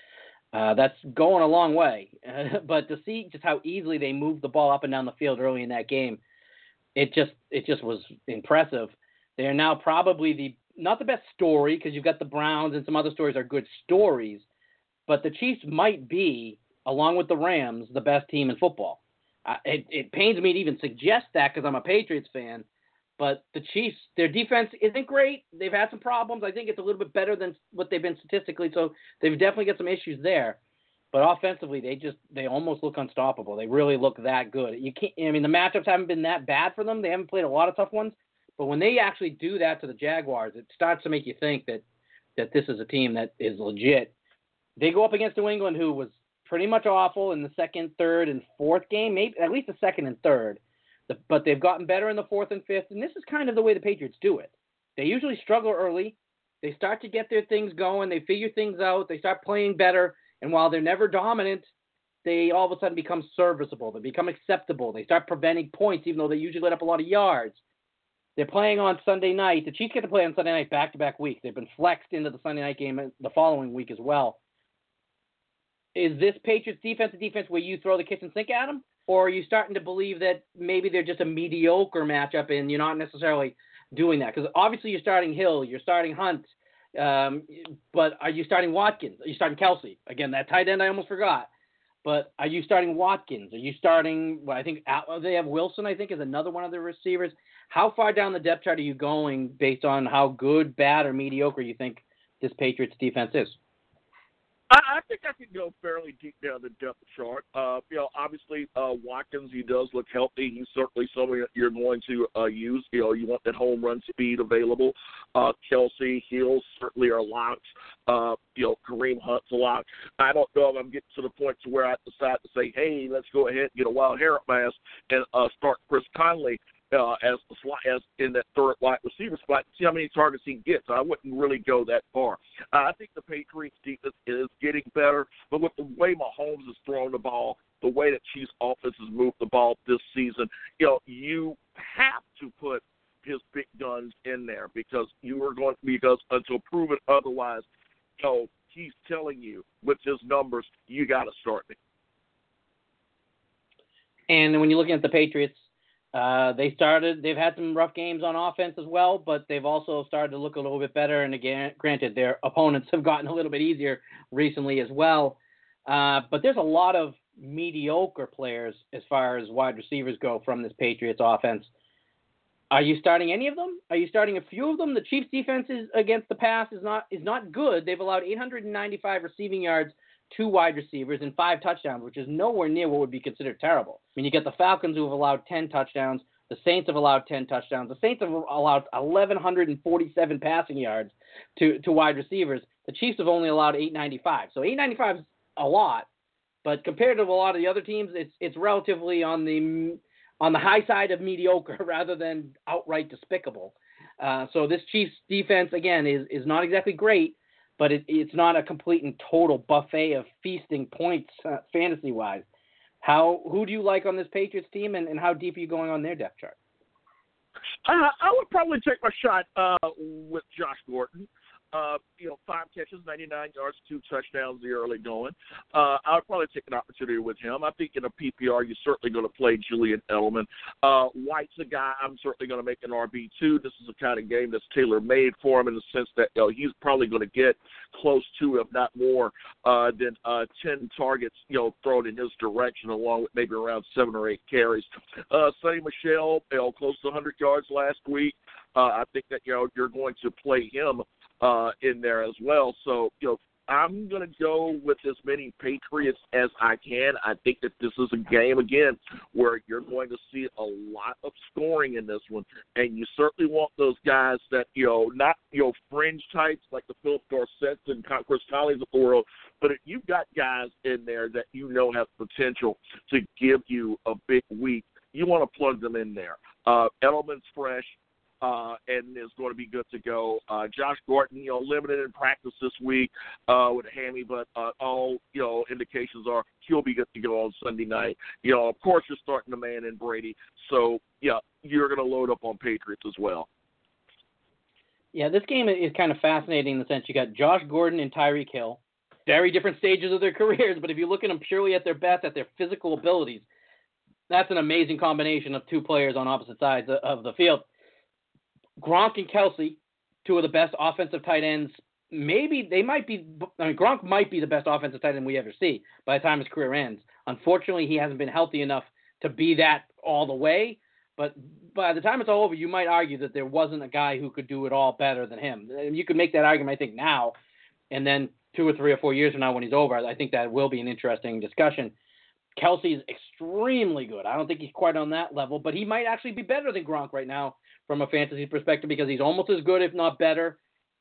Uh, that's going a long way. Uh, but to see just how easily they moved the ball up and down the field early in that game, it just it just was impressive. They are now probably the not the best story because you've got the Browns and some other stories are good stories, but the Chiefs might be, along with the Rams, the best team in football. Uh, it, it pains me to even suggest that because I'm a Patriots fan, but the Chiefs, their defense isn't great. They've had some problems. I think it's a little bit better than what they've been statistically, so they've definitely got some issues there. But offensively, they just they almost look unstoppable. They really look that good. You can't. I mean, the matchups haven't been that bad for them. They haven't played a lot of tough ones. But when they actually do that to the Jaguars, it starts to make you think that that this is a team that is legit. They go up against New England, who was pretty much awful in the second, third, and fourth game, maybe at least the second and third. The, but they've gotten better in the fourth and fifth, and this is kind of the way the Patriots do it. They usually struggle early. They start to get their things going. They figure things out. They start playing better. And while they're never dominant, they all of a sudden become serviceable. They become acceptable. They start preventing points, even though they usually let up a lot of yards. They're playing on Sunday night. The Chiefs get to play on Sunday night back-to-back weeks. They've been flexed into the Sunday night game the following week as well. Is this Patriots defense a defense where you throw the kitchen sink at them? Or are you starting to believe that maybe they're just a mediocre matchup and you're not necessarily doing that? Because obviously you're starting Hill, you're starting Hunt, um, but are you starting Watkins? Are you starting Kelsey? Again, that tight end I almost forgot. But are you starting Watkins? Are you starting, well, I think they have Wilson, I think, is another one of the receivers. How far down the depth chart are you going based on how good, bad, or mediocre you think this Patriots defense is? I, I think I could go fairly deep down the depth chart. Uh, you know, obviously, uh, Watkins, he does look healthy. He's certainly somebody that you're going to uh, use. You know, you want that home run speed available. Uh, Kelsey, Hill certainly are locked. Uh, you know, Kareem Hunt's a lock. I don't know if I'm getting to the point to where I decide to say, hey, let's go ahead and get a wild hair up my ass and uh, start Chris Conley. Uh, as the slot, as in that third wide receiver spot, see how many targets he gets. I wouldn't really go that far. Uh, I think the Patriots defense is getting better, but with the way Mahomes has thrown the ball, the way that Chiefs offense has moved the ball this season, you know, you have to put his big guns in there because you are going because until proven otherwise, you know, he's telling you with his numbers, you got to start me. And when you're looking at the Patriots, Uh, they started, they've had some rough games on offense as well, but they've also started to look a little bit better. And again, granted, their opponents have gotten a little bit easier recently as well. Uh, but there's a lot of mediocre players as far as wide receivers go from this Patriots offense. Are you starting any of them? Are you starting a few of them? The Chiefs defense is, against the pass is not, is not good. They've allowed eight hundred ninety-five receiving yards two wide receivers and five touchdowns, which is nowhere near what would be considered terrible. I mean, you get the Falcons who have allowed ten touchdowns. The Saints have allowed ten touchdowns. The Saints have allowed eleven forty-seven passing yards to, to wide receivers. The Chiefs have only allowed eight ninety-five. So eight ninety-five is a lot, but compared to a lot of the other teams, it's it's relatively on the on the high side of mediocre rather than outright despicable. Uh, so this Chiefs defense, again, is, is not exactly great, but it, it's not a complete and total buffet of feasting points uh, fantasy-wise. How who do you like on this Patriots team, and, and how deep are you going on their depth chart? Uh, I would probably take my shot uh, with Josh Gordon. Uh, you know, five catches, ninety-nine yards, two touchdowns the early going. Uh, I would probably take an opportunity with him. I think in a P P R, you're certainly going to play Julian Edelman. Uh, White's a guy I'm certainly going to make an R B two. This is a kind of game that's tailor-made for him in the sense that you know, he's probably going to get close to, if not more, uh, than uh, ten targets, you know, thrown in his direction, along with maybe around seven or eight carries. Uh, Sonny Michel, you know, close to one hundred yards last week. Uh, I think that, you know, you're going to play him uh, in there as well. So, you know, I'm going to go with as many Patriots as I can. I think that this is a game, again, where you're going to see a lot of scoring in this one. And you certainly want those guys that, you know, not, you know, fringe types like the Philip Dorsetts and Chris Conleys of the world, but if you've got guys in there that you know have potential to give you a big week, you want to plug them in there. Uh, Edelman's fresh. Uh, and is going to be good to go. Uh, Josh Gordon, you know, limited in practice this week uh, with a hammy, but uh, all, you know, indications are he'll be good to go on Sunday night. You know, of course you're starting the man in Brady, so, yeah, you're going to load up on Patriots as well. Yeah, this game is kind of fascinating in the sense you got Josh Gordon and Tyreek Hill. very different stages of their careers, but if you look at them purely at their best, at their physical abilities, that's an amazing combination of two players on opposite sides of the field. Gronk and Kelce, two of the best offensive tight ends. Maybe they might be, I mean, Gronk might be the best offensive tight end we ever see by the time his career ends. Unfortunately, he hasn't been healthy enough to be that all the way. But by the time it's all over, you might argue that there wasn't a guy who could do it all better than him. And you could make that argument, I think, now. And then two or three or four years from now when he's over, I think that will be an interesting discussion. Kelce's extremely good. I don't think he's quite on that level, but he might actually be better than Gronk right now from a fantasy perspective because he's almost as good, if not better,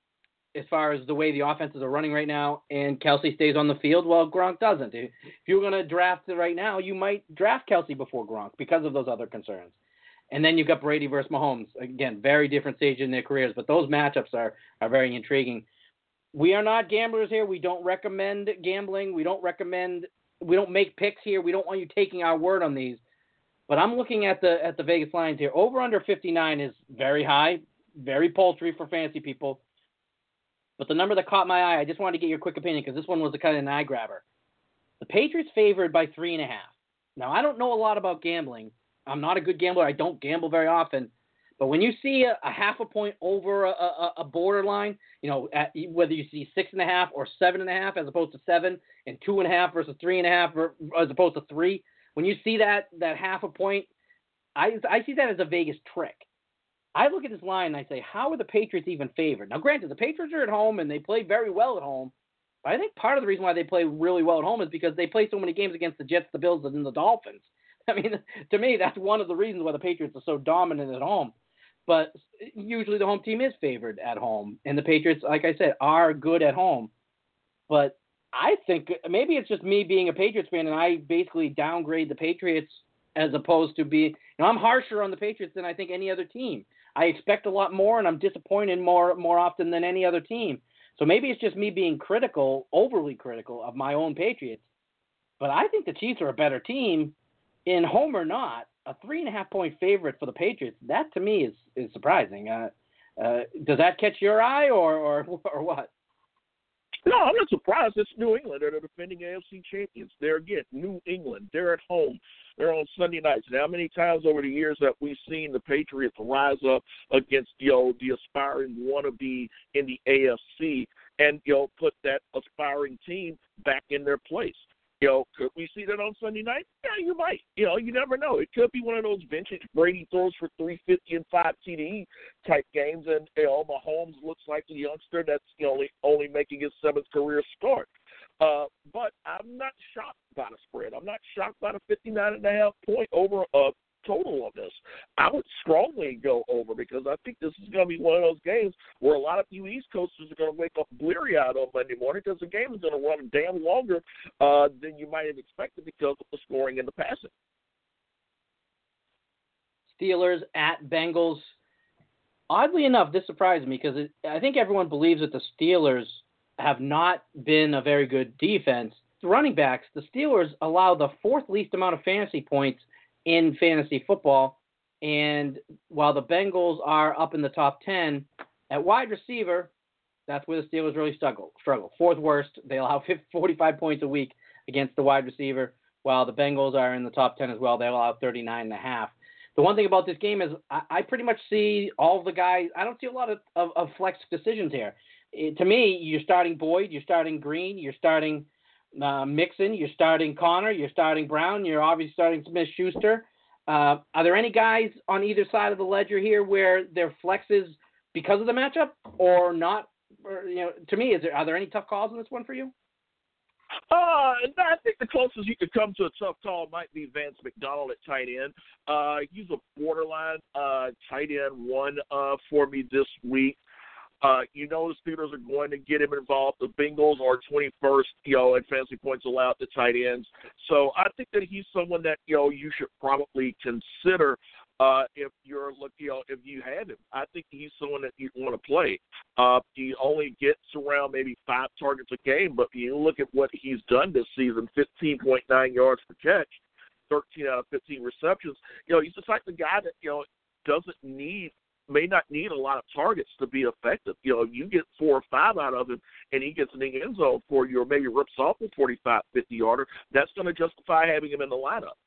as far as the way the offenses are running right now, and Kelce stays on the field while Gronk doesn't. If you're going to draft it right now, you might draft Kelce before Gronk because of those other concerns. And then you've got Brady versus Mahomes. Again, very different stage in their careers, but those matchups are, are very intriguing. We are not gamblers here. We don't recommend gambling. We don't recommend – we don't make picks here. We don't want you taking our word on these. But I'm looking at the at the Vegas lines here. Over under fifty-nine is very high, very paltry for fantasy people. But the number that caught my eye, I just wanted to get your quick opinion because this one was a kind of an eye grabber. The Patriots favored by three and a half. Now, I don't know a lot about gambling. I'm not a good gambler. I don't gamble very often. But when you see a, a half a point over a, a, a borderline, you know, at, whether you see six and a half or seven and a half as opposed to seven, and two and a half versus three and a half as opposed to three, when you see that that half a point, I I see that as a Vegas trick. I look at this line and I say, how are the Patriots even favored? Now, granted, the Patriots are at home and they play very well at home. But I think part of the reason why they play really well at home is because they play so many games against the Jets, the Bills, and the Dolphins. I mean, to me, that's one of the reasons why the Patriots are so dominant at home. But usually the home team is favored at home. And the Patriots, like I said, are good at home. But I think maybe it's just me being a Patriots fan and I basically downgrade the Patriots as opposed to being, you know, I'm harsher on the Patriots than I think any other team. I expect a lot more and I'm disappointed more more often than any other team. So maybe it's just me being critical, overly critical of my own Patriots. But I think the Chiefs are a better team, in home or not. A three and a half point favorite for the Patriots, that to me is, is surprising. Uh, uh, does that catch your eye or, or or what? No, I'm not surprised. It's New England. They're the defending A F C champions. They're, again, New England. They're at home. They're on Sunday nights. And how many times over the years have we seen the Patriots rise up against, you know, the aspiring wannabe in the A F C and, you know, put that aspiring team back in their place? You know, could we see that on Sunday night? Yeah, you might. You know, you never know. It could be one of those vintage Brady throws for three fifty and five T D type games, and, you know, Mahomes looks like the youngster that's, you know, only, only making his seventh career start. Uh, but I'm not shocked by the spread. I'm not shocked by the fifty-nine and a half point over uh, total of this. I would strongly go over because I think this is going to be one of those games where a lot of you East Coasters are going to wake up bleary-eyed on Monday morning because the game is going to run damn longer uh, than you might have expected because of the scoring and the passing. Steelers at Bengals. Oddly enough, this surprised me because I think everyone believes that the Steelers have not been a very good defense. The running backs, the Steelers allow the fourth least amount of fantasy points in fantasy football, and while the Bengals are up in the top ten, at wide receiver, that's where the Steelers really struggle. struggle. Fourth worst, they allow forty-five points a week against the wide receiver, while the Bengals are in the top ten as well. They allow thirty-nine and a half. The one thing about this game is I, I pretty much see all of the guys. I don't see a lot of, of, of flex decisions here. It, to me, you're starting Boyd, you're starting Green, you're starting Uh, Mixon, you're starting Connor, you're starting Brown, you're obviously starting Smith-Schuster. Uh, are there any guys on either side of the ledger here where their flexes because of the matchup or not? Or, you know, to me, is there are there any tough calls in this one for you? Uh, I think the closest you could come to a tough call might be Vance McDonald at tight end. Uh, he's a borderline uh, tight end one uh, for me this week. Uh, you know the Steelers are going to get him involved. The Bengals are twenty-first, you know, in fantasy points allowed to tight ends. So I think that he's someone that, you know, you should probably consider uh, if you're look, you know, if you have him. I think he's someone that you want to play. Uh, he only gets around maybe five targets a game, but you look at what he's done this season: fifteen point nine yards per catch, thirteen out of fifteen receptions. You know, he's the type of guy that, you know, doesn't need may not need a lot of targets to be effective. You know, if you get four or five out of him and he gets in the end zone for you or maybe rips off a forty-five, fifty-yarder, that's going to justify having him in the lineup.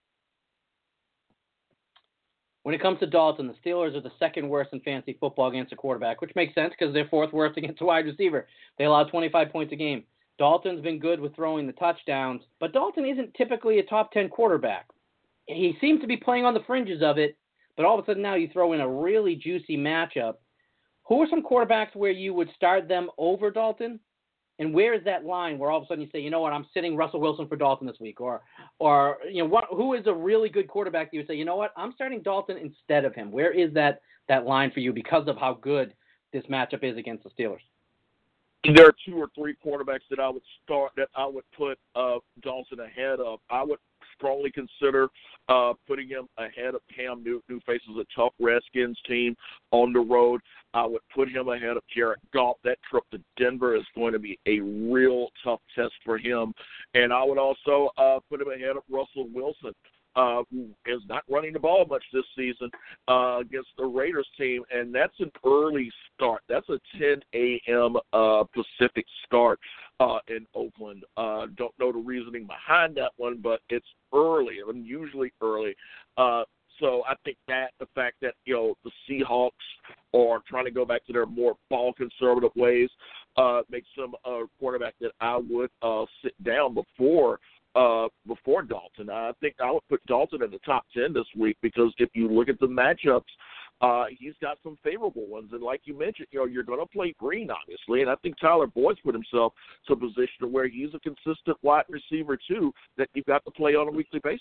When it comes to Dalton, the Steelers are the second worst in fantasy football against a quarterback, which makes sense because they're fourth worst against a wide receiver. They allow twenty-five points a game. Dalton's been good with throwing the touchdowns, but Dalton isn't typically a top ten quarterback. He seems to be playing on the fringes of it, but all of a sudden now you throw in a really juicy matchup. Who are some quarterbacks where you would start them over Dalton? And where is that line where all of a sudden you say, you know what, I'm sitting Russell Wilson for Dalton this week? Or, or you know, what? Who is a really good quarterback that you would say, you know what, I'm starting Dalton instead of him? Where is that, that line for you because of how good this matchup is against the Steelers? There are two or three quarterbacks that I would start, that I would put uh, Dalton ahead of. I would strongly consider uh, putting him ahead of Cam Newton, who faces a tough Redskins team on the road. I would put him ahead of Jared Goff. That trip to Denver is going to be a real tough test for him. And I would also uh, put him ahead of Russell Wilson, uh, who is not running the ball much this season uh, against the Raiders team. And that's an early start. That's a ten a.m. Uh, Pacific start uh, in Oakland. Uh, don't know the reasoning behind that one, but it's early, unusually early. Uh, so I think that the fact that, you know, the Seahawks are trying to go back to their more ball conservative ways uh, makes them a quarterback that I would uh, sit down before uh, before Dalton. I think I would put Dalton in the top ten this week because if you look at the matchups, uh, he's got some favorable ones. And like you mentioned, you know, you're going to play Green, obviously, and I think Tyler Boyd's put himself to a position where he's a consistent wide receiver, too, that you've got to play on a weekly basis.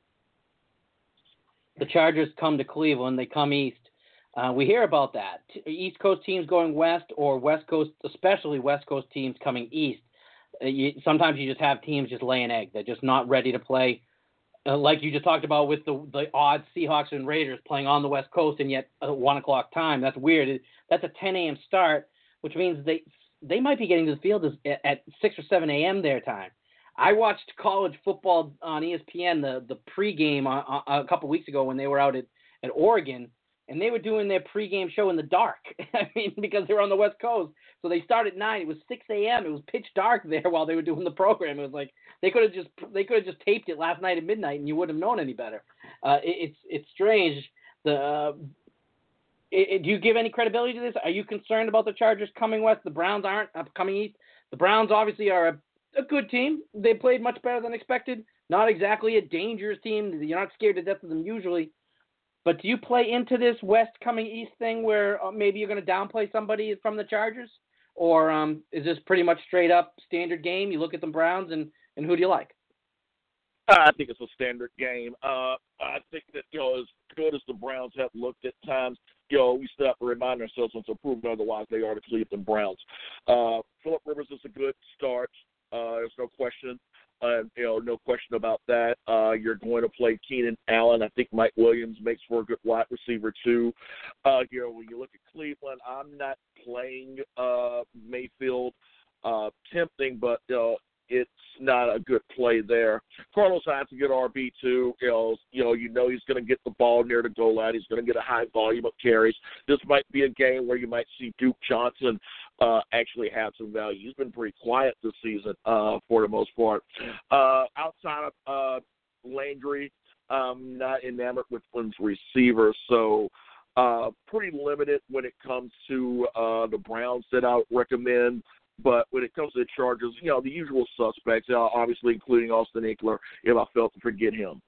The Chargers come to Cleveland. They come east. Uh, we hear about that. East Coast teams going west or West Coast, especially West Coast teams coming east. Uh, you, sometimes you just have teams just lay an egg. They're just not ready to play. Uh, like you just talked about with the, the odd Seahawks and Raiders playing on the West Coast and yet at one o'clock time. That's weird. It, that's a ten a.m. start, which means they they might be getting to the field at, at six or seven a.m. their time. I watched college football on E S P N, the, the pregame a, a couple weeks ago when they were out at, at Oregon, and they were doing their pregame show in the dark. I mean, because they were on the West Coast. So they started at nine. It was six a.m. It was pitch dark there while they were doing the program. It was like they could have just they could have just taped it last night at midnight, and you wouldn't have known any better. Uh, it, it's it's strange. The uh, it, it, do you give any credibility to this? Are you concerned about the Chargers coming west? The Browns aren't uh, coming east. The Browns obviously are a A good team. They played much better than expected. Not exactly a dangerous team. You're not scared to death of them usually. But do you play into this West coming East thing where maybe you're going to downplay somebody from the Chargers? Or um, is this pretty much straight up standard game? You look at the Browns and, and who do you like? I think it's a standard game. Uh, I think that, you know, as good as the Browns have looked at times, you know, we still have to remind ourselves until proven otherwise they are the Cleveland Browns. Uh, Phillip Rivers is a good start. Uh, there's no question, uh, you know, no question about that. Uh, you're going to play Keenan Allen. I think Mike Williams makes for a good wide receiver too. Uh, you know, when you look at Cleveland, I'm not playing uh, Mayfield uh, tempting, but you know, it's not a good play there. Carlos Hyde's a good R B too. You know, you know, you know he's going to get the ball near the goal line. He's going to get a high volume of carries. This might be a game where you might see Duke Johnson uh, actually have some value. He's been pretty quiet this season uh, for the most part. Uh, outside of uh, Landry, I'm not enamored with one's receivers, so uh, pretty limited when it comes to uh, the Browns that I would recommend. But when it comes to the Chargers, you know, the usual suspects, uh, obviously including Austin Ekeler, if I felt to forget him.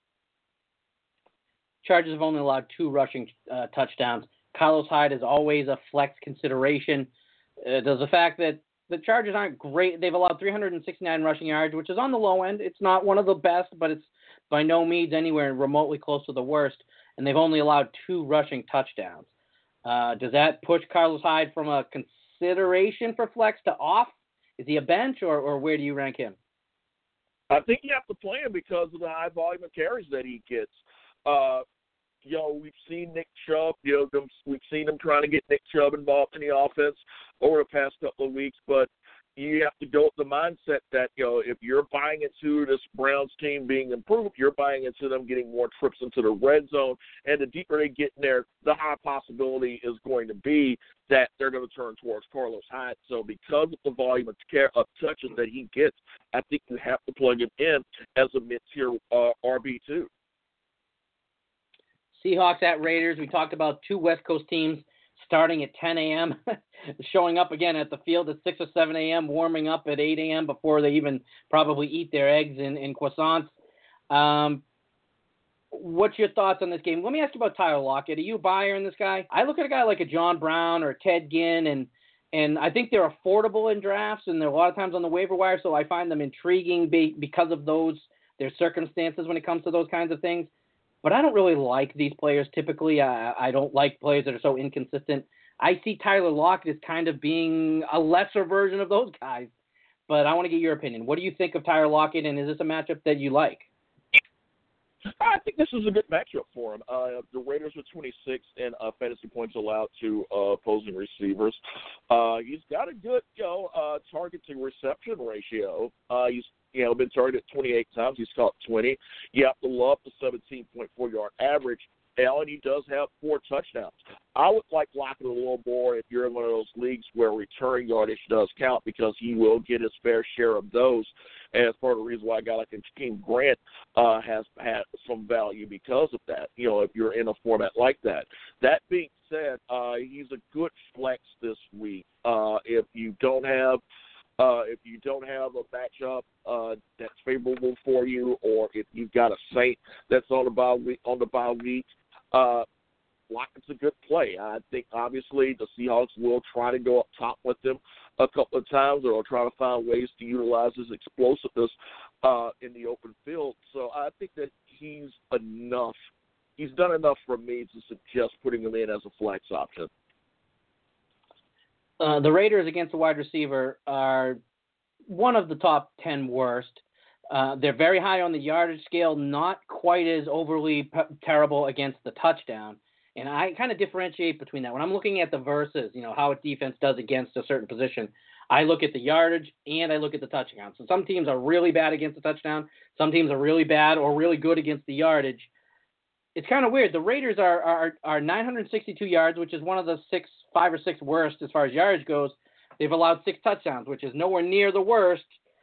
Chargers have only allowed two rushing uh, touchdowns. Carlos Hyde is always a flex consideration. Uh, does the fact that the Chargers aren't great, they've allowed three hundred sixty-nine rushing yards, which is on the low end. It's not one of the best, but it's by no means anywhere remotely close to the worst. And they've only allowed two rushing touchdowns. Uh, does that push Carlos Hyde from a cons- consideration for flex to off? Is he a bench, or, or where do you rank him? I think you have to play him because of the high volume of carries that he gets. Uh, you know, we've seen Nick Chubb, you know, we've seen him trying to get Nick Chubb involved in the offense over the past couple of weeks, but, you have to go with the mindset that, you know, if you're buying into this Browns team being improved, you're buying into them getting more trips into the red zone. And the deeper they get in there, the high possibility is going to be that they're going to turn towards Carlos Hyde. So because of the volume of, care, of touches that he gets, I think you have to plug him in as a mid-tier uh, R B two. Seahawks at Raiders. We talked about two West Coast teams starting at ten a.m., showing up again at the field at six or seven a.m., warming up at eight a.m. before they even probably eat their eggs in, in croissants. Um, what's your thoughts on this game? Let me ask you about Tyler Lockett. Are you a buyer in this guy? I look at a guy like a John Brown or Ted Ginn, and and I think they're affordable in drafts, and they're a lot of times on the waiver wire, so I find them intriguing be, because of those their circumstances when it comes to those kinds of things. But I don't really like these players typically. Uh, I don't like players that are so inconsistent. I see Tyler Lockett as kind of being a lesser version of those guys. But I want to get your opinion. What do you think of Tyler Lockett, and is this a matchup that you like? I think this is a good matchup for him. Uh, the Raiders are twenty-sixth in uh, fantasy points allowed to uh, opposing receivers. Uh, he's got a good, you know, uh, target to reception ratio. Uh, he's you know been targeted twenty-eight times. He's caught twenty. You have to love the seventeen point four yard average. And he does have four touchdowns. I would like Lockett a little more if you're in one of those leagues where return yardage does count, because he will get his fair share of those. And it's part of the reason why a guy like Jakeem Grant uh, has had some value because of that, you know, if you're in a format like that. That being said, uh, he's a good flex this week. Uh, if you don't have Uh, if you don't have a matchup uh, that's favorable for you, or if you've got a Saint that's on the bye week, on the bye week, uh, Lockett's a good play. I think obviously the Seahawks will try to go up top with him a couple of times, or they'll try to find ways to utilize his explosiveness uh, in the open field. So I think that he's enough. He's done enough for me to suggest putting him in as a flex option. Uh, the Raiders against the wide receiver are one of the top ten worst. Uh, they're very high on the yardage scale, not quite as overly p- terrible against the touchdown. And I kind of differentiate between that. When I'm looking at the versus, you know, how a defense does against a certain position, I look at the yardage and I look at the touchdown. So some teams are really bad against the touchdown. Some teams are really bad or really good against the yardage. It's kind of weird. The Raiders are, are, are nine hundred sixty-two yards, which is one of the six, five or six worst as far as yardage goes. They've allowed six touchdowns, which is nowhere near the worst.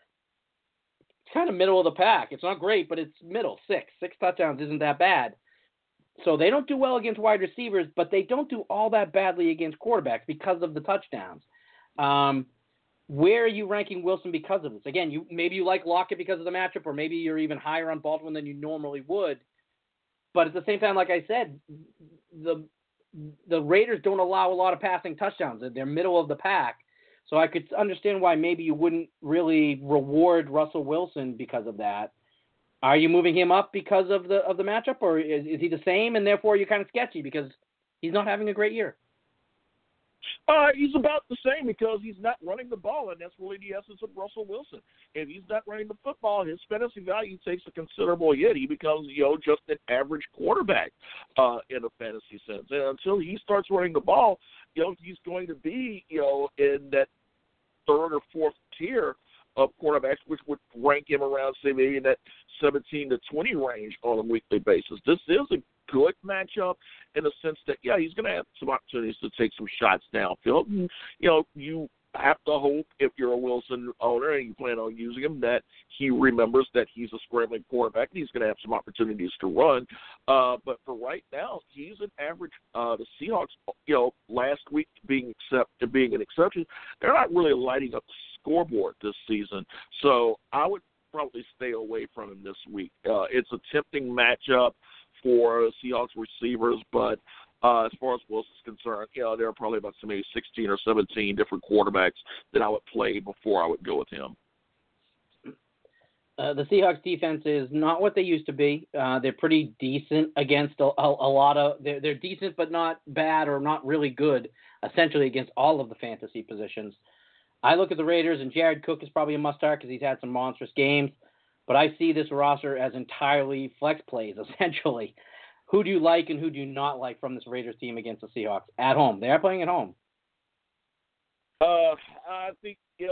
It's kind of middle of the pack. It's not great, but it's middle. Six. Six touchdowns isn't that bad. So they don't do well against wide receivers, but they don't do all that badly against quarterbacks because of the touchdowns. Um, where are you ranking Wilson because of this? Again, you maybe you like Lockett because of the matchup, or maybe you're even higher on Baldwin than you normally would. But at the same time, like I said, the the Raiders don't allow a lot of passing touchdowns. They're middle of the pack. So I could understand why maybe you wouldn't really reward Russell Wilson because of that. Are you moving him up because of the of the matchup, or is, is he the same and therefore you're kind of sketchy because he's not having a great year? Uh, he's about the same because he's not running the ball, and that's really the essence of Russell Wilson. If he's not running the football, his fantasy value takes a considerable hit. He becomes, you know, just an average quarterback uh, in a fantasy sense. And until he starts running the ball, you know, he's going to be, you know, in that third or fourth tier of quarterbacks, which would rank him around, say, maybe in that seventeen to twenty range on a weekly basis. This is a good matchup in the sense that, yeah, he's going to have some opportunities to take some shots downfield. And, you know, you have to hope, if you're a Wilson owner and you plan on using him, that he remembers that he's a scrambling quarterback and he's going to have some opportunities to run. Uh, but for right now, he's an average. Uh, the Seahawks, you know, last week being except being an exception, they're not really lighting up the scoreboard this season. So I would probably stay away from him this week. Uh, it's a tempting matchup for Seahawks receivers, but uh, as far as Wilson's concerned, you know, there are probably about maybe sixteen or seventeen different quarterbacks that I would play before I would go with him. Uh, the Seahawks defense is not what they used to be. Uh, they're pretty decent against a, a, a lot of they're, – they're decent but not bad or not really good, essentially, against all of the fantasy positions. I look at the Raiders, and Jared Cook is probably a must-start because he's had some monstrous games. But I see this roster as entirely flex plays, essentially. Who do you like and who do you not like from this Raiders team against the Seahawks at home? They are playing at home. Uh, I think if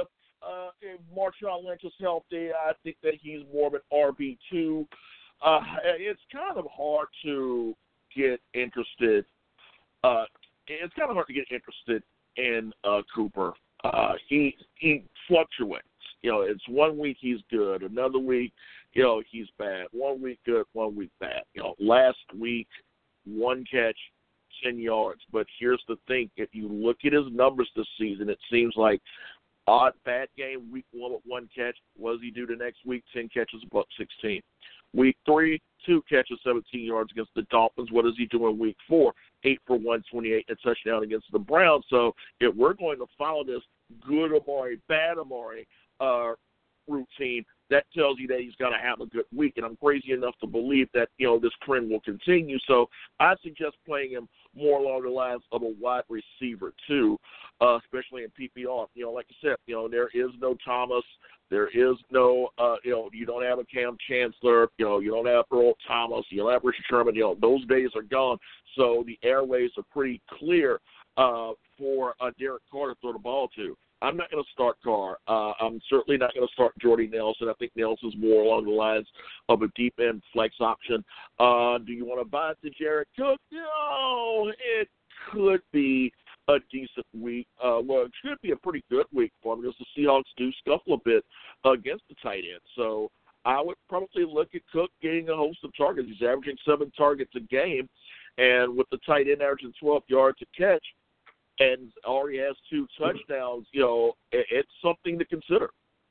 uh, if Marshawn Lynch is healthy, I think that he's more of an R B two. Uh, it's kind of hard to get interested. Uh, it's kind of hard to get interested in uh, Cooper. Uh, he he fluctuates. You know, it's one week he's good, another week, you know, he's bad. One week good, one week bad. You know, last week, one catch, ten yards. But here's the thing: if you look at his numbers this season, it seems like odd bad game week one with one catch. What does he do the next week? Ten catches, about sixteen. Week three, two catches, seventeen yards against the Dolphins. What does he do in week four? Eight for one twenty-eight, a touchdown against the Browns. So if we're going to follow this good Amari, bad Amari uh, routine, that tells you that he's going to have a good week. And I'm crazy enough to believe that, you know, this trend will continue. So I suggest playing him more along the lines of a wide receiver too, uh, especially in P P R. You know, like I said, you know, there is no Thomas. There is no, uh, you know, you don't have a Cam Chancellor. You know, you don't have Earl Thomas. You don't have Richard Sherman. You know, those days are gone. So the airways are pretty clear uh, for uh, Derek Carr to throw the ball to. I'm not going to start Carr. Uh, I'm certainly not going to start Jordy Nelson. I think Nelson's more along the lines of a deep end flex option. Uh, do you want to buy into Jared Cook? No, it could be a decent week. Uh, well, it should be a pretty good week for him because the Seahawks do scuffle a bit against the tight end. So I would probably look at Cook getting a host of targets. He's averaging seven targets a game, and with the tight end averaging twelve yards a catch, and already has two touchdowns, you know, it, it's something to consider.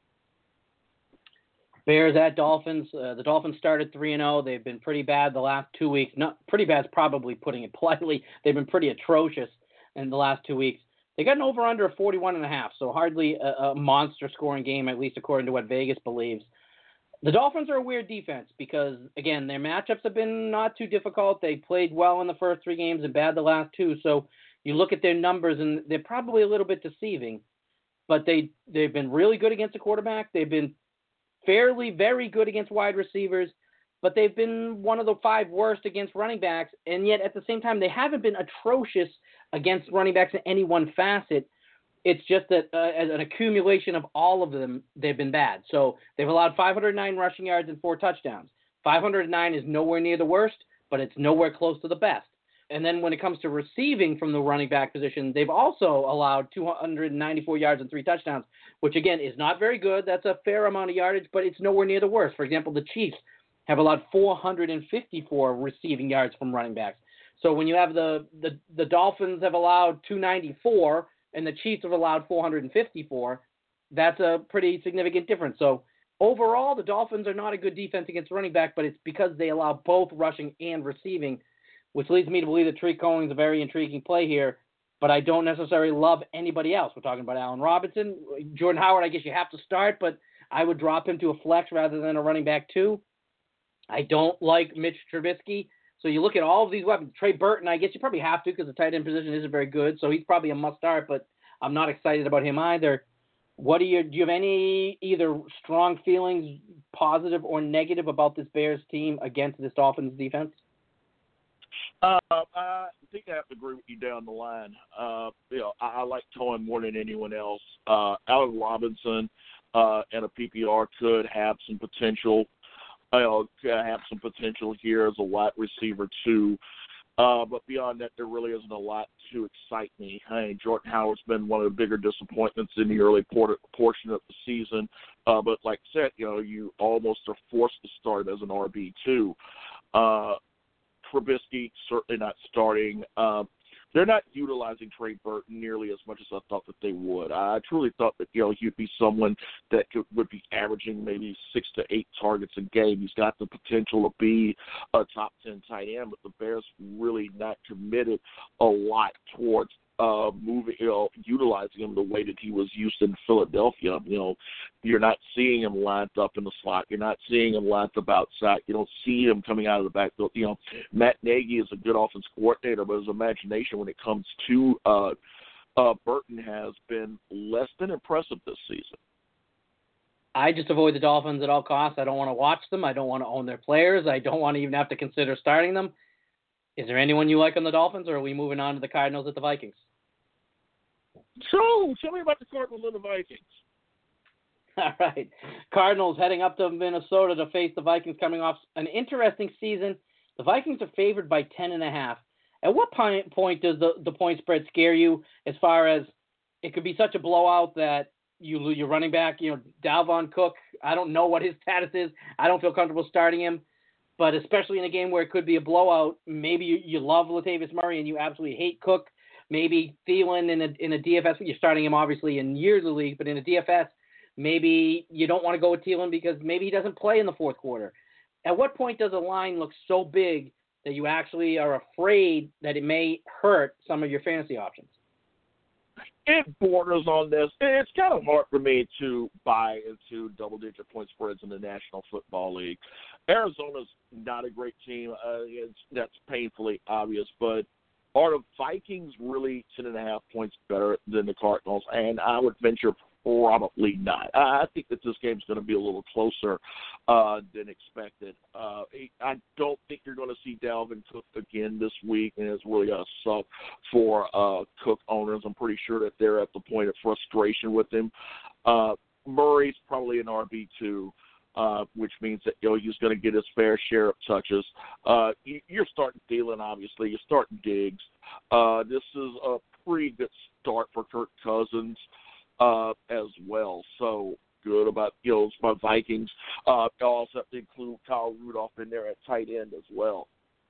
Bears at Dolphins. Uh, the Dolphins started three and oh. They've been pretty bad the last two weeks. Not pretty bad is probably putting it politely. They've been pretty atrocious in the last two weeks. They got an over-under of forty-one and a half, so hardly a, a monster scoring game, at least according to what Vegas believes. The Dolphins are a weird defense because, again, their matchups have been not too difficult. They played well in the first three games and bad the last two, so you look at their numbers, and they're probably a little bit deceiving, but they, they've been really good against the quarterback. They've been fairly very good against wide receivers, but they've been one of the five worst against running backs, and yet at the same time, they haven't been atrocious against running backs in any one facet. It's just that uh, as an accumulation of all of them, they've been bad. So they've allowed five hundred nine rushing yards and four touchdowns. five hundred nine is nowhere near the worst, but it's nowhere close to the best. And then when it comes to receiving from the running back position, they've also allowed two hundred ninety-four yards and three touchdowns, which, again, is not very good. That's a fair amount of yardage, but it's nowhere near the worst. For example, the Chiefs have allowed four hundred fifty-four receiving yards from running backs. So when you have the, the, the Dolphins have allowed two ninety-four and the Chiefs have allowed four hundred fifty-four, that's a pretty significant difference. So overall, the Dolphins are not a good defense against running back, but it's because they allow both rushing and receiving, which leads me to believe that Tariq Cohen is a very intriguing play here, but I don't necessarily love anybody else. We're talking about Allen Robinson. Jordan Howard, I guess you have to start, but I would drop him to a flex rather than a running back too. I don't like Mitch Trubisky. So you look at all of these weapons. Trey Burton, I guess you probably have to because the tight end position isn't very good, so he's probably a must-start, but I'm not excited about him either. What do you do you have any either strong feelings, positive or negative, about this Bears team against this Dolphins defense? Uh, I think I have to agree with you down the line. Uh, you know, I, I like Cohen more than anyone else. Uh, Allen Robinson uh, and a P P R could have some potential. You know, could have some potential here as a wide receiver too. Uh, but beyond that, there really isn't a lot to excite me. I mean, Jordan Howard's been one of the bigger disappointments in the early por- portion of the season. Uh, but like I said, you know, you almost are forced to start as an R B two. Uh, Trubisky certainly not starting. Um, they're not utilizing Trey Burton nearly as much as I thought that they would. I truly thought that, you know, he'd be someone that could, would be averaging maybe six to eight targets a game. He's got the potential to be a top ten tight end, but the Bears really not committed a lot towards uh, moving, you know, utilizing him the way that he was used in Philadelphia. You know, you're not seeing him lined up in the slot. You're not seeing him lined up outside. You don't see him coming out of the backfield. You know, Matt Nagy is a good offense coordinator, but his imagination when it comes to uh, uh, Burton has been less than impressive this season. I just avoid the Dolphins at all costs. I don't want to watch them. I don't want to own their players. I don't want to even have to consider starting them. Is there anyone you like on the Dolphins, or are we moving on to the Cardinals at the Vikings? So, tell me about the Cardinals and the Vikings. All right. Cardinals heading up to Minnesota to face the Vikings coming off an interesting season. The Vikings are favored by ten and a half. At what point does the, the point spread scare you as far as it could be such a blowout that you lose your running back, you know, Dalvin Cook, I don't know what his status is. I don't feel comfortable starting him. But especially in a game where it could be a blowout, maybe you, you love Latavius Murray and you absolutely hate Cook. Maybe Thielen in a, in a D F S, you're starting him obviously in years of the league, but in a D F S, maybe you don't want to go with Thielen because maybe he doesn't play in the fourth quarter. At what point does a line look so big that you actually are afraid that it may hurt some of your fantasy options? It borders on this. It's kind of hard for me to buy into double-digit point spreads in the National Football League. Arizona's not a great team. Uh, it's, that's painfully obvious, but are the Vikings really ten and a half points better than the Cardinals? And I would venture probably not. I think that this game's going to be a little closer uh, than expected. Uh, I don't think you're going to see Dalvin Cook again this week, and it's really a suck for uh, Cook owners. I'm pretty sure that they're at the point of frustration with him. Uh, Murray's probably an R B two. Uh, which means that you know he's going to get his fair share of touches. Uh, you, you're starting Thielen, obviously. You're starting Diggs. Uh, this is a pretty good start for Kirk Cousins uh, as well. So good about you know my Vikings. Uh, I also have to include Kyle Rudolph in there at tight end as well.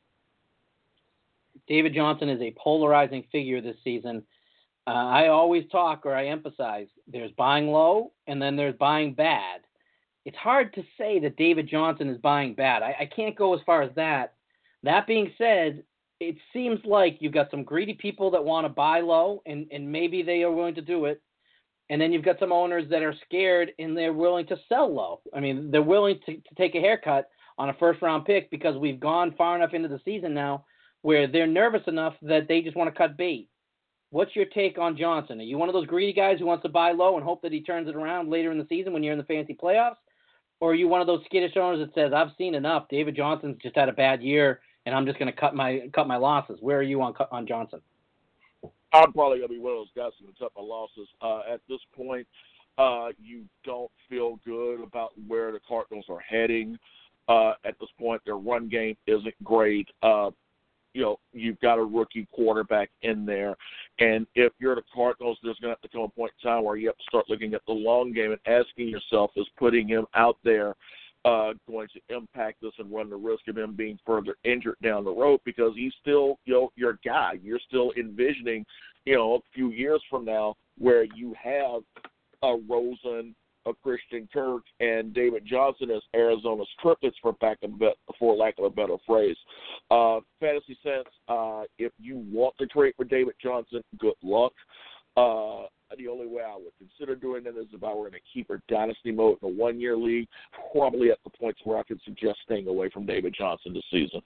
David Johnson is a polarizing figure this season. Uh, I always talk or I emphasize there's buying low and then there's buying bad. It's hard to say that David Johnson is buying bad. I, I can't go as far as that. That being said, it seems like you've got some greedy people that want to buy low, and, and maybe they are willing to do it. And then you've got some owners that are scared and they're willing to sell low. I mean, they're willing to, to take a haircut on a first-round pick because we've gone far enough into the season now where they're nervous enough that they just want to cut bait. What's your take on Johnson? Are you one of those greedy guys who wants to buy low and hope that he turns it around later in the season when you're in the fantasy playoffs? Or are you one of those skittish owners that says, I've seen enough. David Johnson's just had a bad year, and I'm just going to cut my cut my losses. Where are you on on Johnson? I'm probably going to be one of those guys who cut my losses. Uh, at this point, uh, you don't feel good about where the Cardinals are heading. Uh, at this point, their run game isn't great. Uh, you know, you've got a rookie quarterback in there. And if you're the Cardinals, there's going to have to come a point in time where you have to start looking at the long game and asking yourself, is putting him out there uh, going to impact this and run the risk of him being further injured down the road? Because he's still, you know, your guy. You're still envisioning, you know, a few years from now where you have a Rosen, a Christian Kirk, and David Johnson as Arizona's triplets, for back of bet, for lack of a better phrase. Uh, fantasy sense, uh, if you want to trade for David Johnson, good luck. Uh, the only way I would consider doing that is if I were in a keeper dynasty mode in a one-year league, probably at the points where I could suggest staying away from David Johnson this season.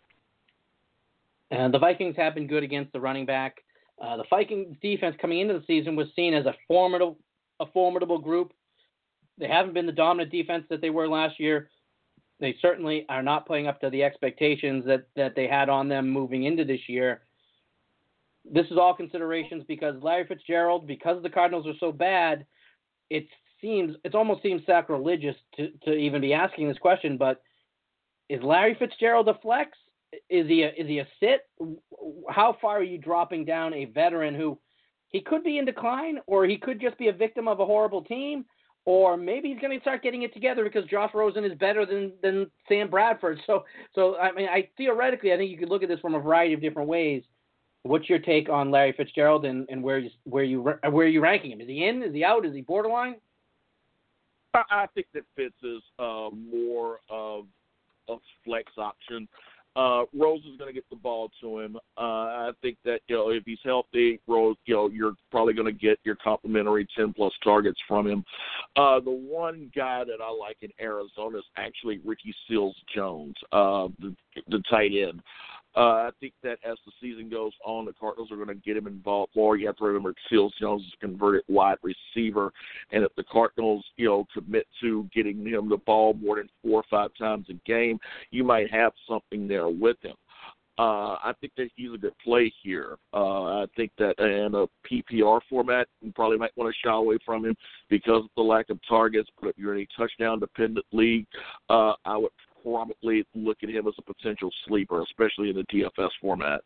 And the Vikings have been good against the running back. Uh, the Vikings defense coming into the season was seen as a formidable, a formidable group. They haven't been the dominant defense that they were last year. They certainly are not playing up to the expectations that, that they had on them moving into this year. This is all considerations because Larry Fitzgerald, because the Cardinals are so bad, it seems it almost seems sacrilegious to, to even be asking this question, but is Larry Fitzgerald a flex? Is he a, is he a sit? How far are you dropping down a veteran who he could be in decline, or he could just be a victim of a horrible team? Or maybe he's going to start getting it together because Josh Rosen is better than, than Sam Bradford. So, so I mean, I theoretically, I think you could look at this from a variety of different ways. What's your take on Larry Fitzgerald and, and where you where you where are you ranking him? Is he in? Is he out? Is he borderline? I, I think that Fitz is uh, more of a flex option. Uh, Rose is going to get the ball to him. Uh, I think that, you know, if he's healthy, Rose, you know, you're probably going to get your complimentary ten-plus targets from him. Uh, the one guy that I like in Arizona is actually Ricky Seals-Jones, uh, the, the tight end. Uh, I think that as the season goes on, the Cardinals are going to get him involved more. You have to remember Seals-Jones is a converted wide receiver, and if the Cardinals, you know, commit to getting him the ball more than four or five times a game, you might have something there with him. Uh, I think that he's a good play here. Uh, I think that in a P P R format, you probably might want to shy away from him because of the lack of targets. But if you're in a touchdown-dependent league, uh, I would probably look at him as a potential sleeper, especially in the D F S format.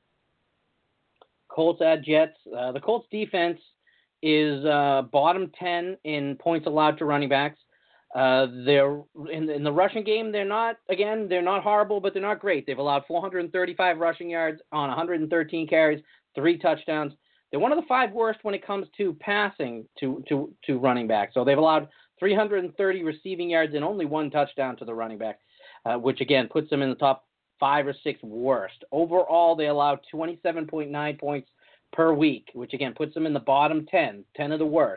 Colts at Jets. Uh, the Colts defense is uh, bottom ten in points allowed to running backs. Uh, they're in, in the rushing game. They're not again. They're not horrible, but they're not great. They've allowed four hundred thirty-five rushing yards on one hundred thirteen carries, three touchdowns. They're one of the five worst when it comes to passing to to to running backs. So they've allowed three hundred thirty receiving yards and only one touchdown to the running back, uh, which again puts them in the top five or six worst. Overall, they allowed twenty-seven point nine points per week, which again puts them in the bottom ten, ten of the worst.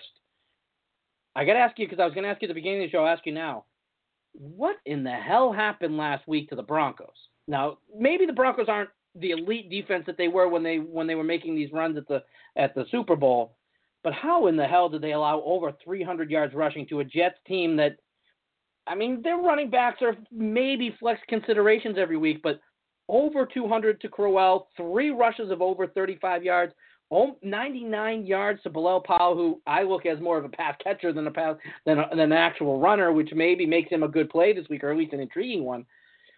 I got to ask you, because I was going to ask you at the beginning of the show, I'll ask you now, what in the hell happened last week to the Broncos? Now, maybe the Broncos aren't the elite defense that they were when they when they were making these runs at the at the Super Bowl, but how in the hell did they allow over three hundred yards rushing to a Jets team that, I mean, their running backs are maybe flex considerations every week, but over two hundred to Crowell, three rushes of over thirty-five yards, ninety-nine yards to Bilal Powell, who I look as more of a pass catcher than a pass than, a, than an actual runner, which maybe makes him a good play this week, or at least an intriguing one.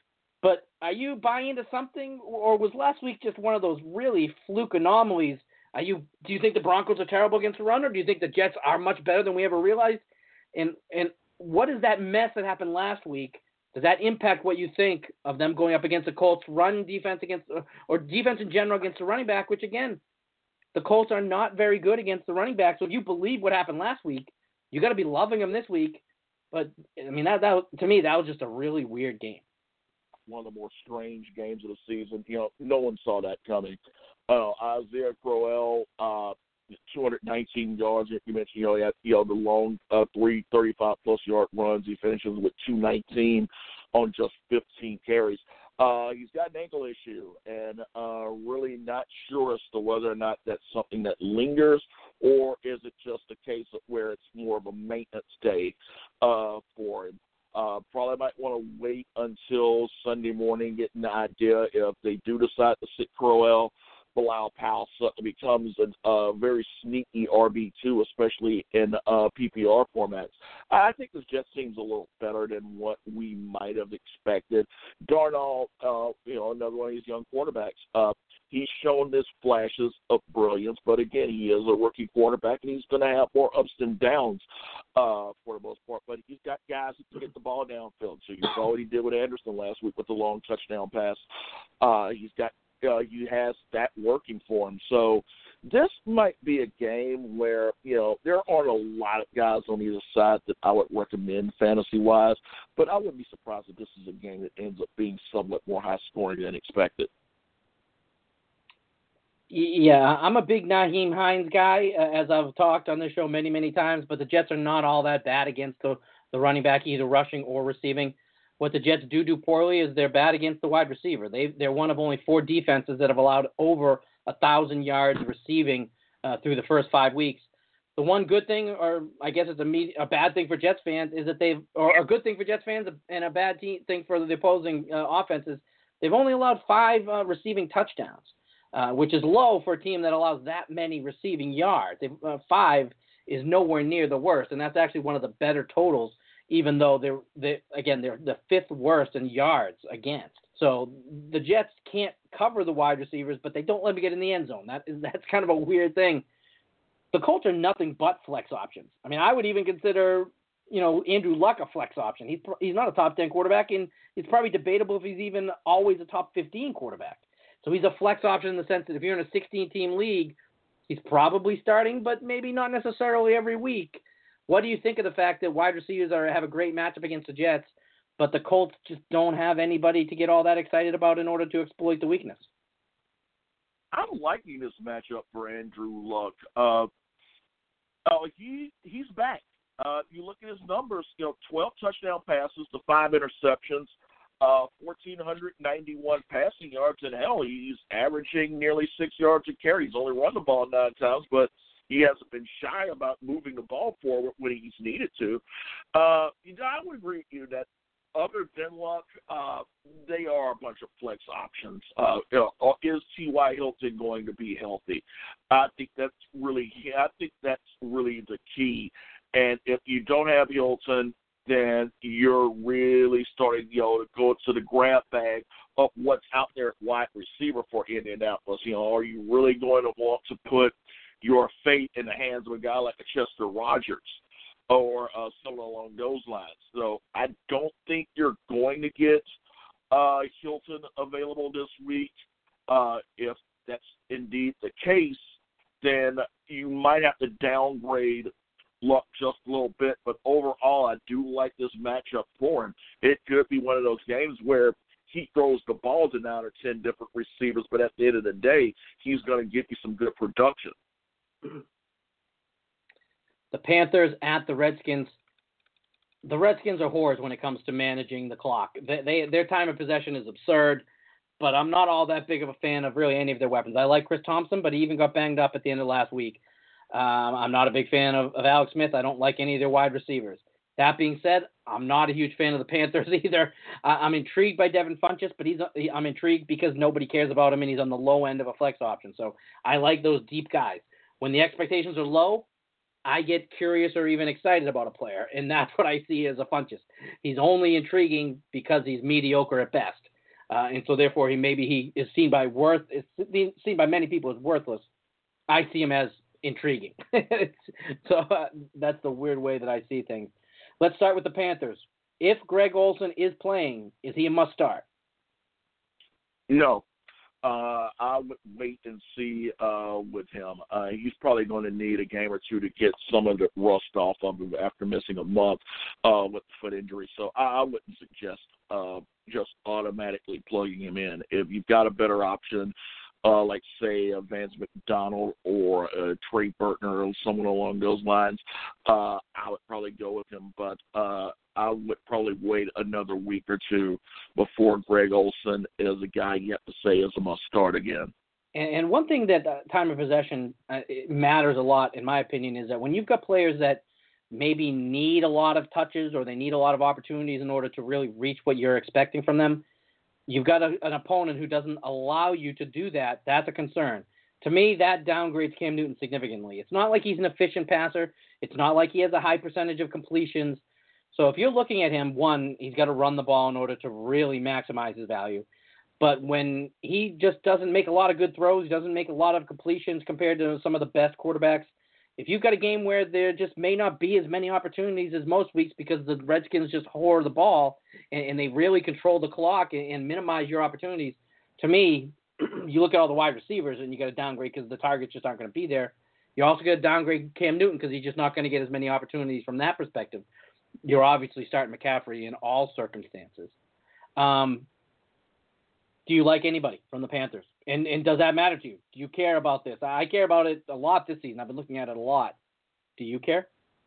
But are you buying into something, or was last week just one of those really fluke anomalies? Are you do you think the Broncos are terrible against the run, or do you think the Jets are much better than we ever realized? And and what is that mess that happened last week? Does that impact what you think of them going up against the Colts run defense against, or defense in general against the running back, which again, the Colts are not very good against the running back. So if you believe what happened last week, you got to be loving them this week. But I mean, that, that to me, that was just a really weird game. One of the more strange games of the season. You know, no one saw that coming. Uh, Isaiah Crowell, uh, two hundred nineteen yards. You mentioned, you know, he had, you know, the long uh, three thirty-five plus yard runs. He finishes with two nineteen on just fifteen carries. Uh, he's got an ankle issue, and uh, really not sure as to whether or not that's something that lingers, or is it just a case of where it's more of a maintenance day uh, for him. Uh, probably might want to wait until Sunday morning, get an idea if they do decide to sit Crowell. Bilal Powell suddenly becomes a uh, very sneaky R B two, especially in uh, P P R formats. I think this Jets team's a little better than what we might have expected. Darnold, uh, you know, another one of these young quarterbacks, uh, he's shown this flashes of brilliance, but again, he is a rookie quarterback, and he's going to have more ups and downs uh, for the most part. But he's got guys who can get the ball downfield. So you saw what he did with Anderson last week with the long touchdown pass. Uh, he's got Uh, he has that working for him. So this might be a game where, you know, there aren't a lot of guys on either side that I would recommend fantasy-wise, but I wouldn't be surprised if this is a game that ends up being somewhat more high-scoring than expected. Yeah, I'm a big Nyheim Hines guy, uh, as I've talked on this show many, many times, but the Jets are not all that bad against the, the running back, either rushing or receiving. What the Jets do do poorly is they're bad against the wide receiver. They, they're one of only four defenses that have allowed over one thousand yards receiving uh, through the first five weeks. The one good thing, or I guess it's a, me- a bad thing for Jets fans, is that they've, or a good thing for Jets fans and a bad te- thing for the opposing uh, offenses, they've only allowed five uh, receiving touchdowns, uh, which is low for a team that allows that many receiving yards. They've, uh, five is nowhere near the worst, and that's actually one of the better totals, even though they're, they again, they're the fifth worst in yards against. So the Jets can't cover the wide receivers, but they don't let them get in the end zone. That is, that's kind of a weird thing. The Colts are nothing but flex options. I mean, I would even consider, you know, Andrew Luck a flex option. He's he's not a top ten quarterback, and it's probably debatable if he's even always a top fifteen quarterback. So he's a flex option in the sense that if you're in a sixteen-team league, he's probably starting, but maybe not necessarily every week. What do you think of the fact that wide receivers are have a great matchup against the Jets, but the Colts just don't have anybody to get all that excited about in order to exploit the weakness? I'm liking this matchup for Andrew Luck. Uh, uh, he he's back. Uh, you look at his numbers, you know, twelve touchdown passes to five interceptions, uh, one thousand four hundred ninety-one passing yards, and hell, he's averaging nearly six yards a carry. He's only run the ball nine times, but he hasn't been shy about moving the ball forward when he's needed to. Uh, you know, I would agree with you that other than Luck, uh, they are a bunch of flex options. Uh, you know, is T Y. Hilton going to be healthy? I think that's really, I think that's really the key. And if you don't have Hilton, then you're really starting, you know, to go to the grab bag of what's out there at wide receiver for Indianapolis. You know, are you really going to want to put your fate in the hands of a guy like a Chester Rogers or uh, someone along those lines? So I don't think you're going to get uh, Hilton available this week. Uh, if that's indeed the case, then you might have to downgrade Luck just a little bit. But overall, I do like this matchup for him. It could be one of those games where he throws the ball to nine or ten different receivers, but at the end of the day, he's going to give you some good production. The Panthers at the Redskins. The Redskins are whores when it comes to managing the clock. They, they their time of possession is absurd, but I'm not all that big of a fan of really any of their weapons. I like Chris Thompson, but he even got banged up at the end of last week. Um, I'm not a big fan of, of Alex Smith. I don't like any of their wide receivers. That being said, I'm not a huge fan of the Panthers either. Uh, I'm intrigued by Devin Funchess, but he's he, I'm intrigued because nobody cares about him and he's on the low end of a flex option. So I like those deep guys. When the expectations are low, I get curious or even excited about a player, and that's what I see as a Funchess. He's only intriguing because he's mediocre at best, uh, and so therefore he maybe he is seen by worth is seen by many people as worthless. I see him as intriguing. so uh, that's the weird way that I see things. Let's start with the Panthers. If Greg Olsen is playing, is he a must start? No. Uh, I would wait and see uh, with him. Uh, he's probably going to need a game or two to get some of the rust off of him after missing a month uh, with the foot injury. So I, I wouldn't suggest uh, just automatically plugging him in. If you've got a better option, uh, like, say, uh, Vance McDonald or uh, Trey Burtner or someone along those lines, uh, I would probably go with him. But uh, I would probably wait another week or two before Greg Olsen is a guy you have to say is a must-start again. And, and one thing that uh, time of possession uh, it matters a lot, in my opinion, is that when you've got players that maybe need a lot of touches or they need a lot of opportunities in order to really reach what you're expecting from them, you've got a, an opponent who doesn't allow you to do that. That's a concern. To me, that downgrades Cam Newton significantly. It's not like he's an efficient passer. It's not like he has a high percentage of completions. So if you're looking at him, one, he's got to run the ball in order to really maximize his value. But when he just doesn't make a lot of good throws, he doesn't make a lot of completions compared to some of the best quarterbacks. If you've got a game where there just may not be as many opportunities as most weeks because the Redskins just whore the ball and, and they really control the clock and, and minimize your opportunities, to me, you look at all the wide receivers and you got to downgrade because the targets just aren't going to be there. You also got to downgrade Cam Newton because he's just not going to get as many opportunities from that perspective. You're obviously starting McCaffrey in all circumstances. Um, do you like anybody from the Panthers? And and does that matter to you? Do you care about this? I care about it a lot this season. I've been looking at it a lot. Do you care?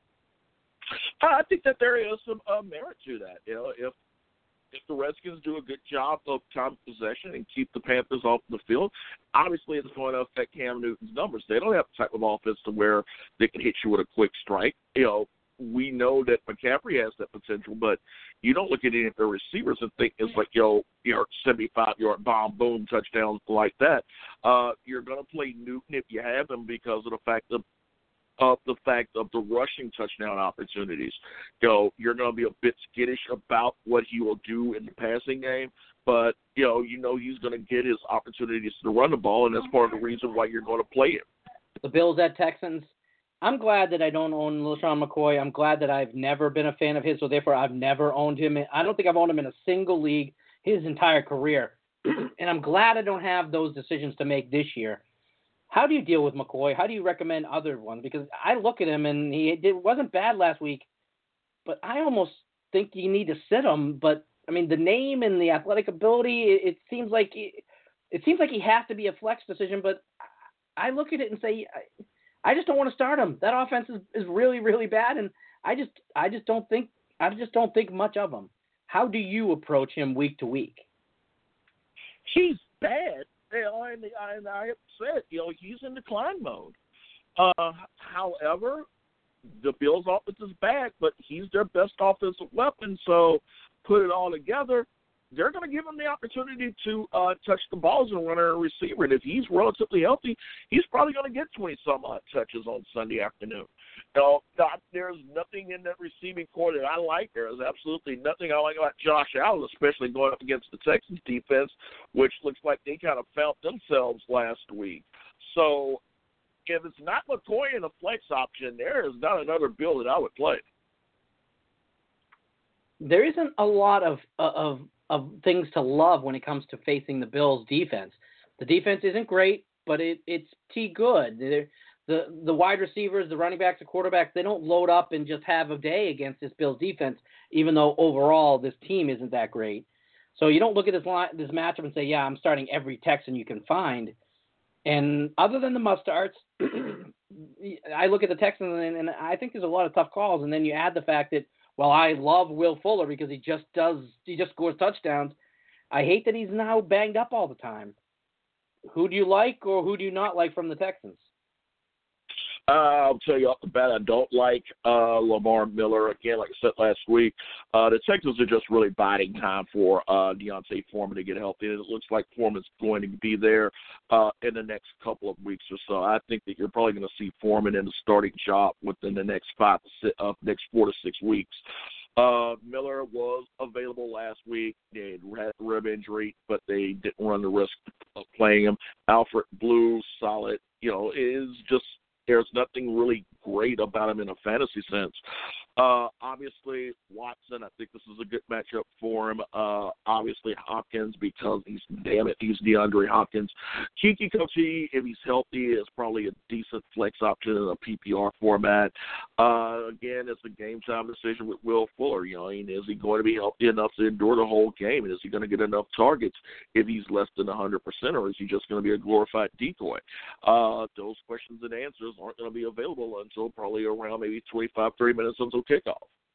I think that there is some uh, merit to that. You know, if if the Redskins do a good job of time of possession and keep the Panthers off the field, obviously it's going to affect Cam Newton's numbers. They don't have the type of offense to where they can hit you with a quick strike. You know, we know that McCaffrey has that potential, but you don't look at any of their receivers and think it's like, yo, you know, seventy-five-yard bomb, boom, touchdowns like that. Uh, you're going to play Newton if you have him because of the fact of, of the fact of the rushing touchdown opportunities. You know, you're going to be a bit skittish about what he will do in the passing game, but, you know, you know he's going to get his opportunities to run the ball, and that's part of the reason why you're going to play him. The Bills at Texans. I'm glad that I don't own LeSean McCoy. I'm glad that I've never been a fan of his, so therefore I've never owned him. I don't think I've owned him in a single league his entire career. And I'm glad I don't have those decisions to make this year. How do you deal with McCoy? How do you recommend other ones? Because I look at him, and he it wasn't bad last week, but I almost think you need to sit him. But, I mean, the name and the athletic ability, it, it seems like it, it seems like he has to be a flex decision, but I look at it and say – I just don't want to start him. That offense is, is really, really bad, and I just I just don't think I just don't think much of him. How do you approach him week to week? He's bad, you know, and I, and I have said, you know, he's in decline mode. Uh, however, the Bills' offense is bad, but he's their best offensive weapon, so put it all together, they're going to give him the opportunity to uh, touch the balls and run a receiver. And if he's relatively healthy, he's probably going to get twenty-some odd touches on Sunday afternoon. You know, not, there's nothing in that receiving core that I like. There is absolutely nothing I like about Josh Allen, especially going up against the Texans defense, which looks like they kind of found themselves last week. So if it's not McCoy in a flex option, there is not another Bill that I would play. There isn't a lot of of of things to love when it comes to facing the Bills' defense. The defense isn't great, but it, it's pretty good. They're, the the wide receivers, the running backs, the quarterbacks, they don't load up and just have a day against this Bills defense, even though overall this team isn't that great. So you don't look at this line, this matchup and say, yeah, I'm starting every Texan you can find. And other than the must-starts, I look at the Texans and, and I think there's a lot of tough calls. And then you add the fact that, well, I love Will Fuller because he just does, he just scores touchdowns. I hate that he's now banged up all the time. Who do you like or who do you not like from the Texans? Uh, I'll tell you off the bat, I don't like uh, Lamar Miller. Again, like I said last week, uh, the Texans are just really biding time for uh, Deontay Foreman to get healthy. And it looks like Foreman's going to be there uh, in the next couple of weeks or so. I think that you're probably going to see Foreman in the starting job within the next five to six, uh, next four to six weeks. Uh, Miller was available last week. They had a rib injury, but they didn't run the risk of playing him. Alfred Blue, solid, you know, is just there's nothing really great about him in a fantasy sense. Uh, obviously, Watson, I think this is a good matchup for him. Uh, obviously, Hopkins, because he's, damn it, he's DeAndre Hopkins. Kiki Coutee, if he's healthy, is probably a decent flex option in a P P R format. Uh, again, it's a game-time decision with Will Fuller. You know, I mean, is he going to be healthy enough to endure the whole game? And is he going to get enough targets if he's less than one hundred percent, or is he just going to be a glorified decoy? Uh, those questions and answers aren't going to be available until probably around maybe twenty-five, thirty minutes until kickoff.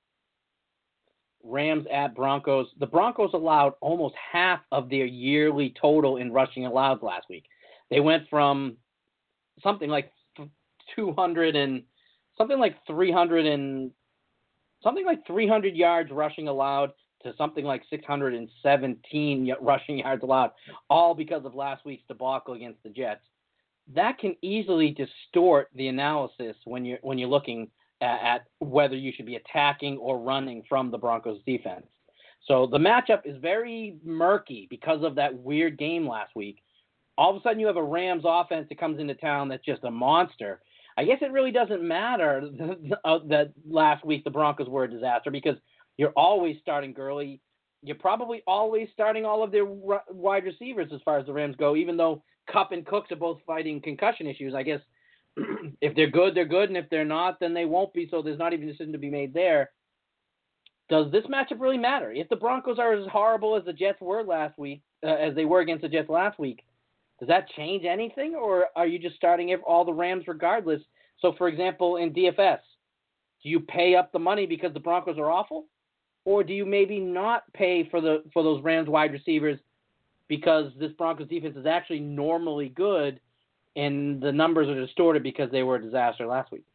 Rams at Broncos. The Broncos allowed almost half of their yearly total in rushing allowed last week. They went from something like two hundred and something like three hundred and something like three hundred yards rushing allowed to something like six hundred seventeen rushing yards allowed, all because of last week's debacle against the Jets. That can easily distort the analysis when you're when you're looking at, at whether you should be attacking or running from the Broncos defense. So the matchup is very murky because of that weird game last week. All of a sudden you have a Rams offense that comes into town that's just a monster. I guess it really doesn't matter that last week the Broncos were a disaster because you're always starting Gurley. You're probably always starting all of their wide receivers as far as the Rams go, even though Kupp and Cooks are both fighting concussion issues. I guess if they're good, they're good, and if they're not, then they won't be, so there's not even a decision to be made there. Does this matchup really matter? If the Broncos are as horrible as the Jets were last week, uh, as they were against the Jets last week, does that change anything, or are you just starting all the Rams regardless? So, for example, in D F S, do you pay up the money because the Broncos are awful, or do you maybe not pay for the for those Rams wide receivers because this Broncos defense is actually normally good and the numbers are distorted because they were a disaster last week?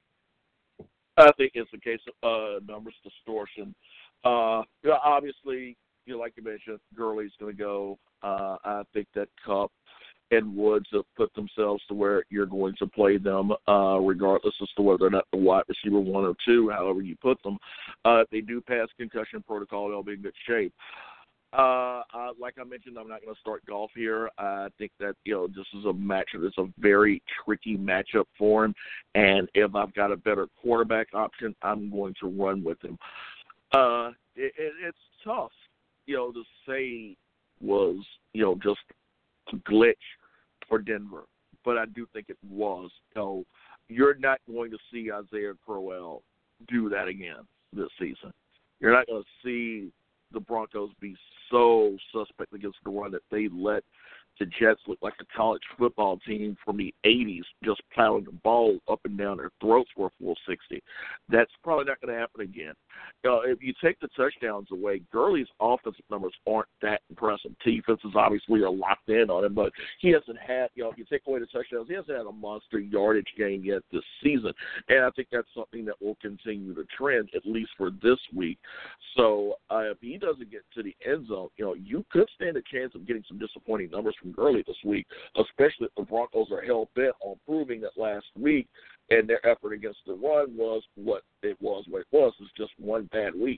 I think it's a case of uh, numbers distortion. Uh, you know, obviously, you know, like you mentioned, Gurley's going to go. Uh, I think that Kupp and Woods have put themselves to where you're going to play them, uh, regardless as to whether they're not the wide receiver one or two, however you put them. Uh, if they do pass concussion protocol, they'll be in good shape. Uh, uh, like I mentioned, I'm not going to start Goff here. I think that, you know, this is a matchup. It's a very tricky matchup for him. And if I've got a better quarterback option, I'm going to run with him. Uh, it, it, it's tough, you know, to say was, you know, just a glitch for Denver. But I do think it was. You know, you're not going to see Isaiah Crowell do that again this season. You're not going to see the Broncos be so suspect against the run that they let the Jets look like a college football team from the eighties, just plowing the ball up and down their throats for a full sixty. That's probably not going to happen again. Uh, if you take the touchdowns away, Gurley's offensive numbers aren't that impressive. Defenses obviously are locked in on him, but he hasn't had, you know, if you take away the touchdowns, he hasn't had a monster yardage game yet this season. And I think that's something that will continue to trend, at least for this week. So uh, if he doesn't get to the end zone, you know, you could stand a chance of getting some disappointing numbers from Gurley this week, especially if the Broncos are hell-bent on proving that last week and their effort against the run was what it was, what it was. It's just one bad week.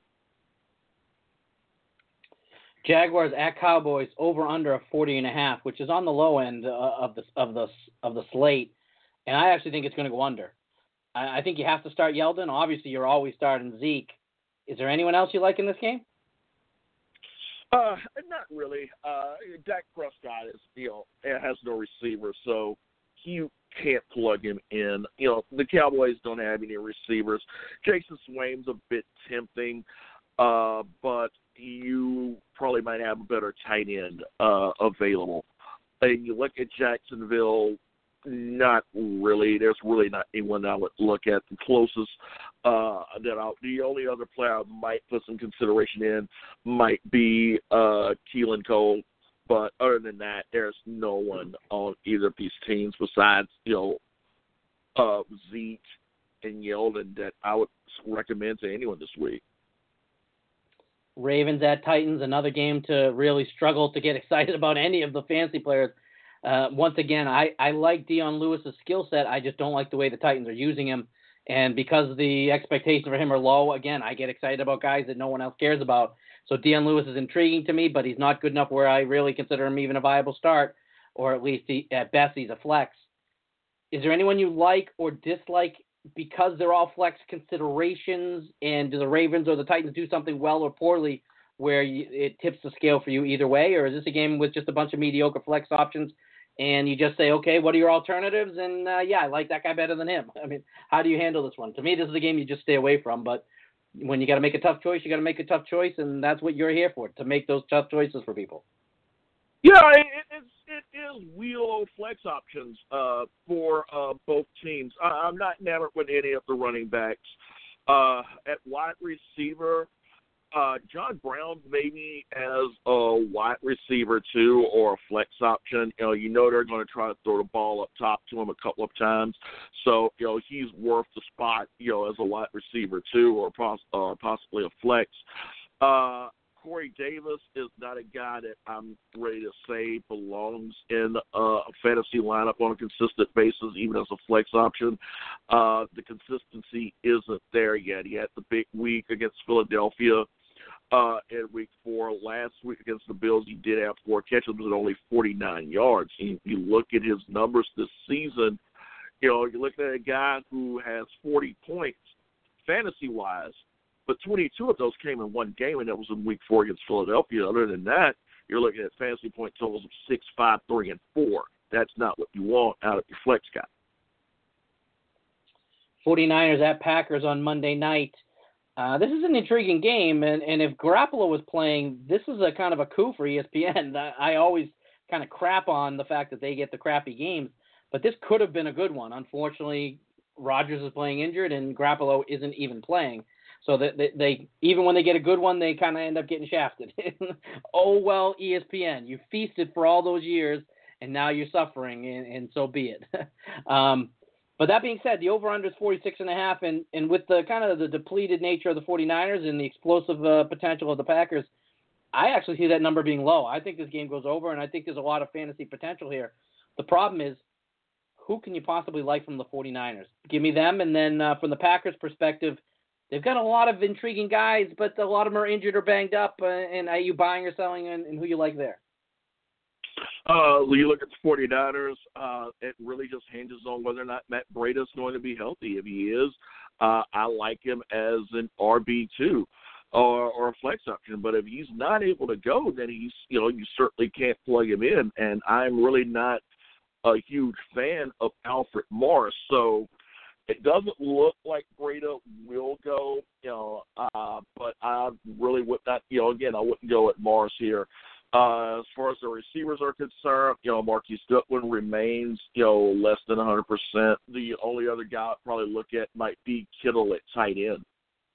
Jaguars at Cowboys over under a forty and a half, which is on the low end uh, of the of the of the slate, and I actually think it's going to go under. I, I think you have to start Yeldon. Obviously, you're always starting Zeke. Is there anyone else you like in this game? Uh, not really. Uh, Dak Prescott is, you know, has no receiver, so you can't plug him in. You know, the Cowboys don't have any receivers. Jason Swaim's a bit tempting, uh, but you probably might have a better tight end uh, available. And you look at Jacksonville, not really. There's really not anyone I would look at. The closest uh, that I'll, the only other player I might put some consideration in might be uh, Keelan Cole. But other than that, there's no one on either of these teams besides, you know, uh, Zeke and Yeldon that I would recommend to anyone this week. Ravens at Titans, another game to really struggle to get excited about any of the fantasy players. Uh, once again, I, I like Dion Lewis's skill set. I just don't like the way the Titans are using him. And because the expectations for him are low, again, I get excited about guys that no one else cares about. So Dion Lewis is intriguing to me, but he's not good enough where I really consider him even a viable start, or at least he, at best he's a flex. Is there anyone you like or dislike because they're all flex considerations, and do the Ravens or the Titans do something well or poorly where you, it tips the scale for you either way, or is this a game with just a bunch of mediocre flex options and you just say, okay, what are your alternatives? And, uh, yeah, I like that guy better than him. I mean, how do you handle this one? To me, this is a game you just stay away from, but when you got to make a tough choice, you got to make a tough choice, and that's what you're here for, to make those tough choices for people. Yeah, it, it's, it is wheel flex options uh, for uh, both teams. I, I'm not enamored with any of the running backs. Uh, at wide receiver, uh, John Brown maybe as a wide receiver too, or a flex option. You know, you know they're going to try to throw the ball up top to him a couple of times, so you know he's worth the spot. You know, as a wide receiver too, or, poss- or possibly a flex. Uh, Corey Davis is not a guy that I'm ready to say belongs in uh, a fantasy lineup on a consistent basis, even as a flex option. Uh, the consistency isn't there yet. He had the big week against Philadelphia uh, in week four. Last week against the Bills, he did have four catches with only forty-nine yards. If you look at his numbers this season, you know, you're looking at a guy who has forty points fantasy-wise, but twenty-two of those came in one game, and that was in week four against Philadelphia. Other than that, you're looking at fantasy point totals of six, five, three, and four. That's not what you want out of your flex guy. forty-niners at Packers on Monday night. Uh, this is an intriguing game, and, and if Garoppolo was playing, this is a kind of a coup for E S P N. I, I always kind of crap on the fact that they get the crappy games, but this could have been a good one. Unfortunately, Rodgers is playing injured, and Garoppolo isn't even playing. So that they, they, even when they get a good one, they kind of end up getting shafted. Oh, well, E S P N, you feasted for all those years, and now you're suffering, and, and so be it. um, but that being said, the over-under is forty-six and a half, and, and with the kind of the depleted nature of the forty-niners and the explosive uh, potential of the Packers, I actually see that number being low. I think this game goes over, and I think there's a lot of fantasy potential here. The problem is, who can you possibly like from the forty-niners? Give me them, and then uh, from the Packers' perspective, they've got a lot of intriguing guys, but a lot of them are injured or banged up. Uh, and are you buying or selling, and, and who you like there? Uh, you look at the forty-niners, uh, it really just hinges on whether or not Matt Breida is going to be healthy. If he is, uh, I like him as an R B two or, or a flex option. But if he's not able to go, then he's, you know, you certainly can't plug him in. And I'm really not a huge fan of Alfred Morris. So it doesn't look like Breida will go, you know, uh, but I really would not, you know, again, I wouldn't go at Morris here. Uh, as far as the receivers are concerned, you know, Marquise Goodwin remains, you know, less than one hundred percent. The only other guy I'd probably look at might be Kittle at tight end.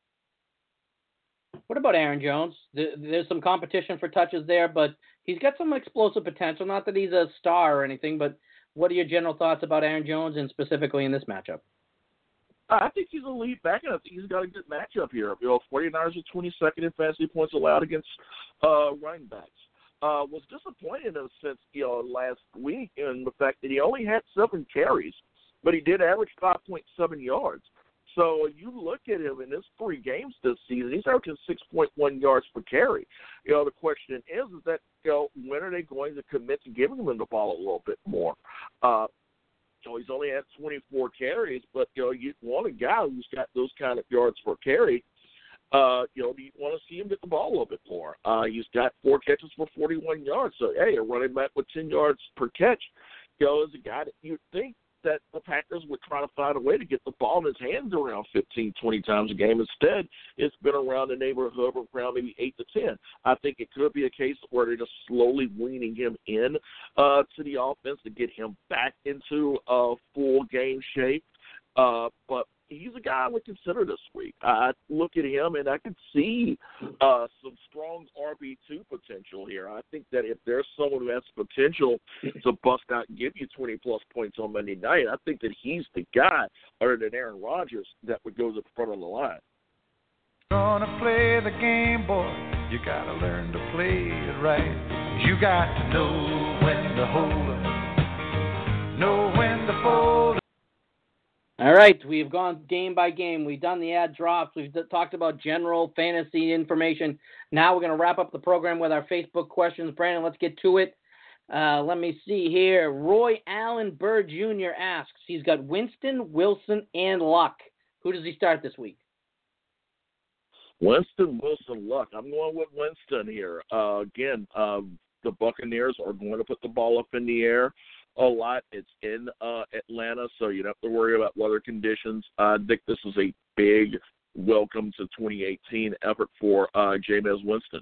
What about Aaron Jones? There's some competition for touches there, but he's got some explosive potential. Not that he's a star or anything, but what are your general thoughts about Aaron Jones and specifically in this matchup? I think he's a lead back, and I think he's got a good matchup here. You know, 49ers are twenty-second in fantasy points allowed against uh, running backs. Uh, was disappointed in a sense, you know, last week in the fact that he only had seven carries, but he did average five point seven yards. So you look at him in his three games this season, he's averaging six point one yards per carry. You know, the question is, is that, you know, when are they going to commit to giving him the ball a little bit more? Uh, so he's only had twenty-four carries, but, you know, you want a guy who's got those kind of yards per carry. Uh, you know, you want to see him get the ball a little bit more. Uh, he's got four catches for forty-one yards. So, hey, a running back with ten yards per catch, you know, is a guy that you'd think that the Packers would try to find a way to get the ball in his hands around fifteen, twenty times a game. Instead, it's been around the neighborhood of around maybe eight to ten. I think it could be a case where they're just slowly weaning him in uh, to the offense to get him back into uh, full game shape. Uh, but he's a guy I would consider this week. I look at him, and I can see uh, some strong R B two potential here. I think that if there's someone who has potential to bust out and give you twenty-plus points on Monday night, I think that he's the guy, other than Aaron Rodgers, that would go to the front of the line. Gonna play the game, boy. You gotta learn to play it right. You got to know when to hold 'em, know when to fold 'em. All right, we've gone game by game. We've done the ad drops. We've d- talked about general fantasy information. Now we're going to wrap up the program with our Facebook questions. Brandon, let's get to it. Uh, let me see here. Roy Allen Bird Junior asks, he's got Winston, Wilson, and Luck. Who does he start this week? Winston, Wilson, Luck. I'm going with Winston here. Uh, again, um, the Buccaneers are going to put the ball up in the air a lot. It's in uh, Atlanta, so you don't have to worry about weather conditions. Uh, I think this is a big welcome to twenty eighteen effort for uh, Jameis Winston.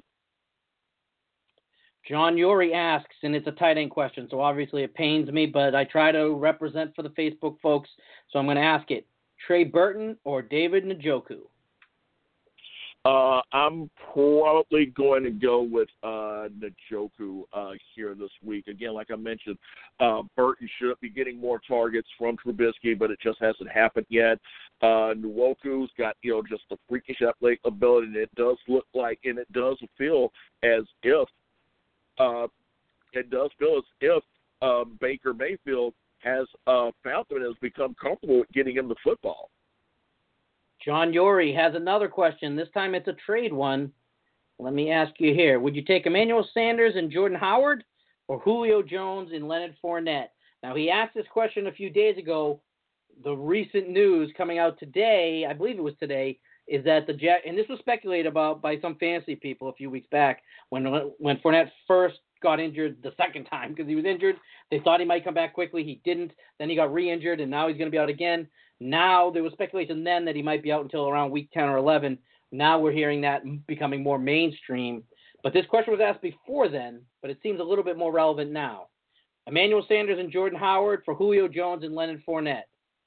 John Yori asks, and it's a tight end question, so obviously it pains me, but I try to represent for the Facebook folks, so I'm going to ask it. Trey Burton or David Njoku? Uh, I'm probably going to go with uh, Njoku uh, here this week. Again, like I mentioned, uh, Burton should be getting more targets from Trubisky, but it just hasn't happened yet. Uh, Nwoku's got, you know, just a freakish athletic ability, and it does look like, and it does feel as if, uh, it does feel as if uh, Baker Mayfield has uh, found him and has become comfortable with getting him the football. John Yori has another question. This time it's a trade one. Let me ask you here. Would you take Emmanuel Sanders and Jordan Howard or Julio Jones and Leonard Fournette? Now, he asked this question a few days ago. The recent news coming out today, I believe it was today, is that the Jack, and this was speculated about by some fantasy people a few weeks back when when Fournette first got injured the second time because he was injured. They thought he might come back quickly. He didn't. Then he got re-injured, and now he's going to be out again. Now, there was speculation then that he might be out until around week ten or eleven. Now we're hearing that becoming more mainstream. But this question was asked before then, but it seems a little bit more relevant now. Emmanuel Sanders and Jordan Howard for Julio Jones and Leonard Fournette.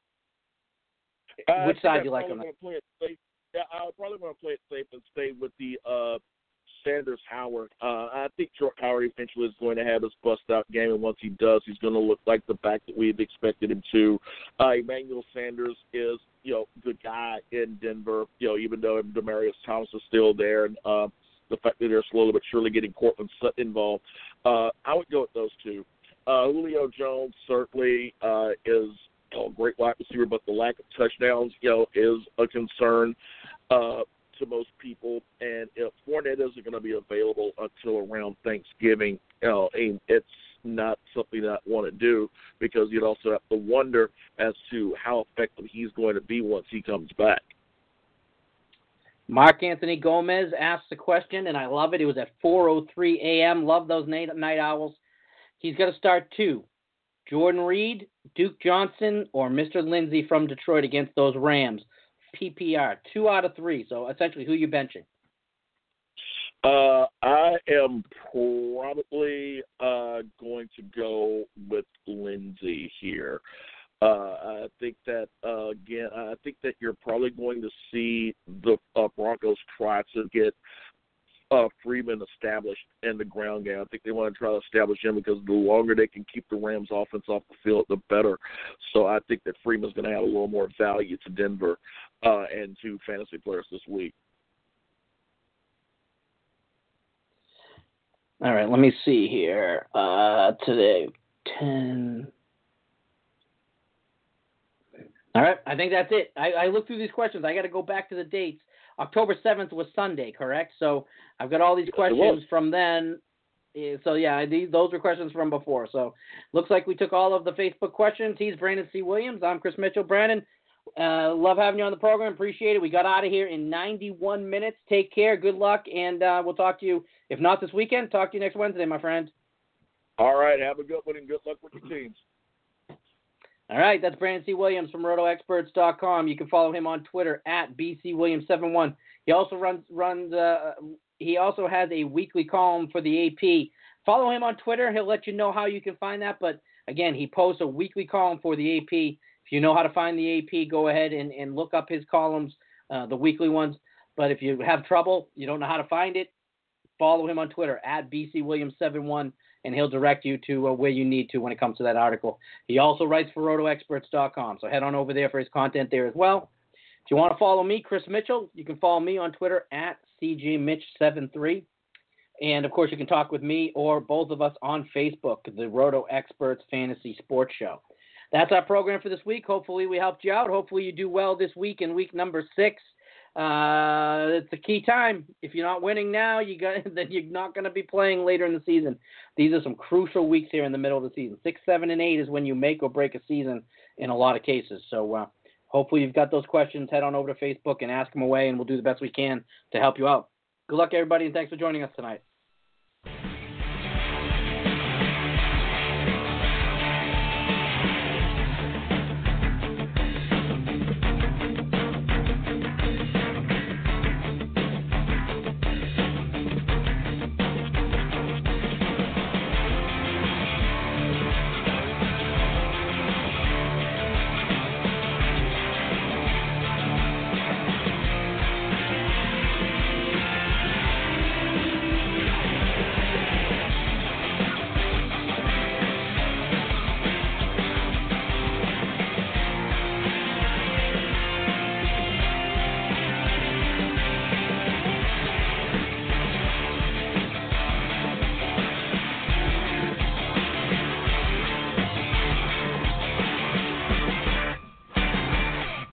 Uh, Which side do you like on that? Play it safe. Yeah, I probably want to play it safe and stay with the uh, Sanders Howard. Uh, I think Jordan Howard eventually is going to have his bust-out game, and once he does, he's going to look like the back that we've expected him to. Uh, Emmanuel Sanders is, you know, the guy in Denver, you know, even though Demaryius Thomas is still there, and uh, the fact that they're slowly but surely getting Cortland Sutton involved. Uh, I would go with those two. Uh, Julio Jones certainly uh, is a great wide receiver, but the lack of touchdowns, you know, is a concern uh, to most people. And if Fournette isn't going to be available until around Thanksgiving, you know, and it's not something that I want to do because you'd also have to wonder as to how effective he's going to be once he comes back. Mark Anthony Gomez asked the question, and I love it. It was at four oh three a.m. Love those night, night owls. He's got to start two. Jordan Reed, Duke Johnson, or Mister Lindsey from Detroit against those Rams. P P R, two out of three. So essentially, who are you benching? Uh, I am probably uh, going to go with Lindsay here. Uh, I think that uh, again, I think that you're probably going to see the uh, Broncos try to get uh, Freeman established in the ground game. I think they want to try to establish him because the longer they can keep the Rams' offense off the field, the better. So I think that Freeman's going to have a little more value to Denver uh, and to fantasy players this week. All right, let me see here. Uh, today, ten. All right, I think that's it. I, I looked through these questions. I got to go back to the dates. October seventh was Sunday, correct? So I've got all these questions from then. So, yeah, these, those were questions from before. So looks like we took all of the Facebook questions. He's Brandon C. Williams. I'm Chris Mitchell. Brandon, uh, love having you on the program. Appreciate it. We got out of here in ninety-one minutes. Take care. Good luck, and uh, we'll talk to you. If not this weekend, talk to you next Wednesday, my friend. All right. Have a good one, and good luck with your teams. All right. That's Brandon C. Williams from roto experts dot com. You can follow him on Twitter at B C Williams seventy-one. He also runs runs. Uh, he also has a weekly column for the A P. Follow him on Twitter. He'll let you know how you can find that. But, again, he posts a weekly column for the A P. If you know how to find the A P, go ahead and, and look up his columns, uh, the weekly ones. But if you have trouble, you don't know how to find it, follow him on Twitter at B C Williams seventy-one, and he'll direct you to uh, where you need to when it comes to that article. He also writes for roto experts dot com, so head on over there for his content there as well. If you want to follow me, Chris Mitchell, you can follow me on Twitter at C J Mitch seventy-three. And, of course, you can talk with me or both of us on Facebook, the Roto Experts Fantasy Sports Show. That's our program for this week. Hopefully we helped you out. Hopefully you do well this week in week number six. Uh, it's a key time. If you're not winning now, you got then you're not going to be playing later in the season. These are some crucial weeks here in the middle of the season. Six, seven, and eight is when you make or break a season in a lot of cases. So uh, hopefully you've got those questions. Head on over to Facebook and ask them away, and we'll do the best we can to help you out. Good luck, everybody, and thanks for joining us tonight.